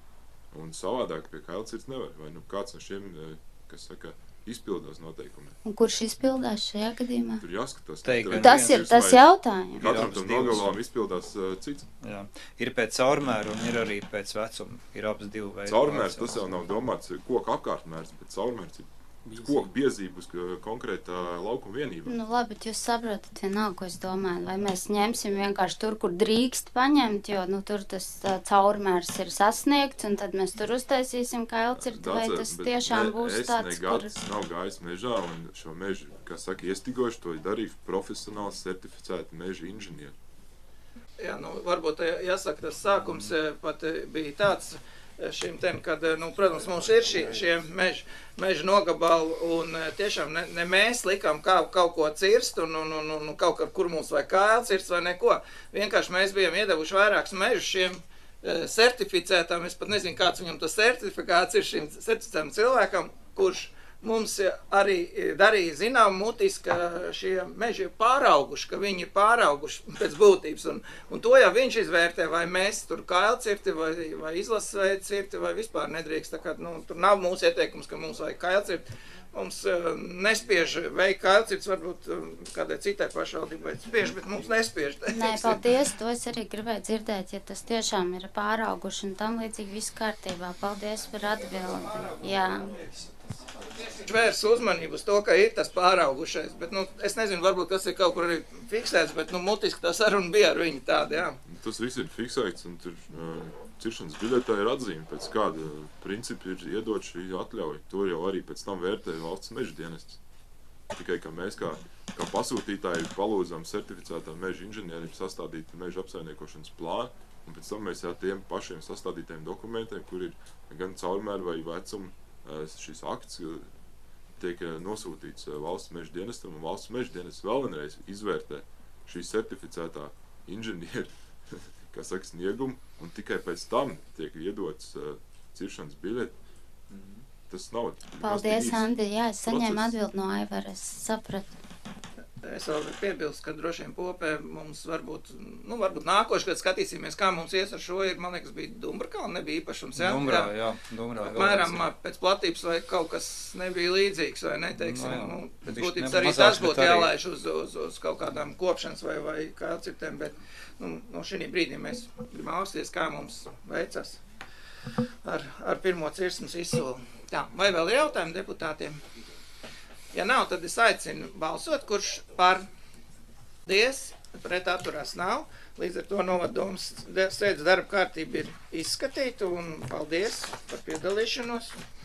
Un savādāk pie kailcirts nevar. Vai nu kāds no šiem, kas saka, izpildās noteikumiem. Un kurš izpildās šajā gadījumā? Tur jāskatās. Teik, tas ir tas jautājums. Katram tam nogabalām izpildās uh, cits. Jā. Ir pēc caurmēra un ir arī pēc vecuma. Ir abas divu veidu. Caurmērs, tas jau nav domāts koku apkārtmērs, bet caurmērs ir koku biezību uz konkrētā laukuma vienībā. Nu labi, bet jūs saprotat vienalga, ko es domāju, vai mēs ņemsim vienkārši tur, kur drīkst paņemt, jo nu, tur tas uh, caurmērs ir sasniegts, un tad mēs tur uztaisīsim kailcirti, vai tas tiešām ne, būs es tāds, kur... kur... Es nav gājis mežā, un šo mežu, kā saka, iestigoši, to ir darījuši profesionāli certificēti meža inženieri. Jā, nu, varbūt jāsaka, tas sākums pat bija tāds, šim ten, kad, nu, protams, mums ir šie, šie meži, meži nogabali, un tiešām ne, ne mēs likām kā, kaut ko cirst, un, un, un, un kaut kur, kur mums vai kāja cirst vai neko. Vienkārši mēs bijām iedevuši vairākus mežus šiem e, certificētām, es pat nezinu, kāds viņam tas certifikāts ir šim certificētam cilvēkam, kurš mums arī darīja zinām mutiski, ka šie meži ir pārauguši, ka viņi ir pārauguši pēc būtības. Un, un to jau viņš izvērtē, vai mēs tur kailcirti, vai, vai izlasveidu cirti, vai vispār nedrīkst. Tā kā, nu, tur nav mūsu ieteikums, ka mums vajag kailcirti. Mums uh, nespiež veikt kailcirts, varbūt uh, kādai citai pašvaldībai spiež, bet mums nespiež. Nē, paldies, to es arī gribēju dzirdēt, ja tas tiešām ir pārauguši un tam līdzīgi viss kārtībā. Paldies par atbildi. Jā. Viņš vērs uzmanību uz to, ka ir tas pāraugušais, bet, nu, es nezinu, varbūt tas ir kaut kur arī fiksēts, bet, nu, mutiski tā saruna bija ar viņu tāda, jā. Tas viss ir fiksēts, un tur uh, ciršanas biļetē ir atzīme, pēc kāda principa ir iedot šī atļauja. To jau arī pēc tam vērtē valsts meža dienests. Tikai, ka mēs kā, kā pasūtītāji palūdzām certificētām meža inženieriem sastādīt meža apsaimniekošanas plānu, un pēc tam mēs jau tiem pašiem sastādītiem dokumentiem, kur ir gan caurmēra vai vecuma, šis akts tiek nosūtīts valsts meža dienestam, un valsts meža dienests vēl vienreiz izvērtē šī certificētā inženiera, kā saka, sniegumu, un tikai pēc tam tiek iedots uh, ciršanas biļeti. Mm-hmm. Tas nav... Paldies, Andi, jā, es saņēmu atbildi no Aivara, es sapratu. Es vēl piebilstu, ka droši vien popē mums varbūt, nu, varbūt nākoši, kad skatīsimies, kā mums ies ar šo, ir, man liekas, bija Dumbrakalna, nebija īpašums, jā? Dumbrā, jā, Dumbrā. Apmēram pēc platības vai kaut kas nebija līdzīgs, vai neteiksim, no, nu, pēc bišķi būtības ne, arī mazāks, tas būtu arī... jālaiž uz, uz, uz kaut kādām kopšanas vai, vai kailcirtēm, bet, nu, no šī brīdī mēs gribam augsties, kā mums veicas ar, ar pirmo cirsmas izsoli. Tā, vai vēl ir jautājumi deputātiem? Ja nav, tad es aicinu balsot, kurš par dies, pret atturās nav. Līdz ar to novadomas sēdes darba kārtība ir izskatīta, un paldies par piedalīšanos.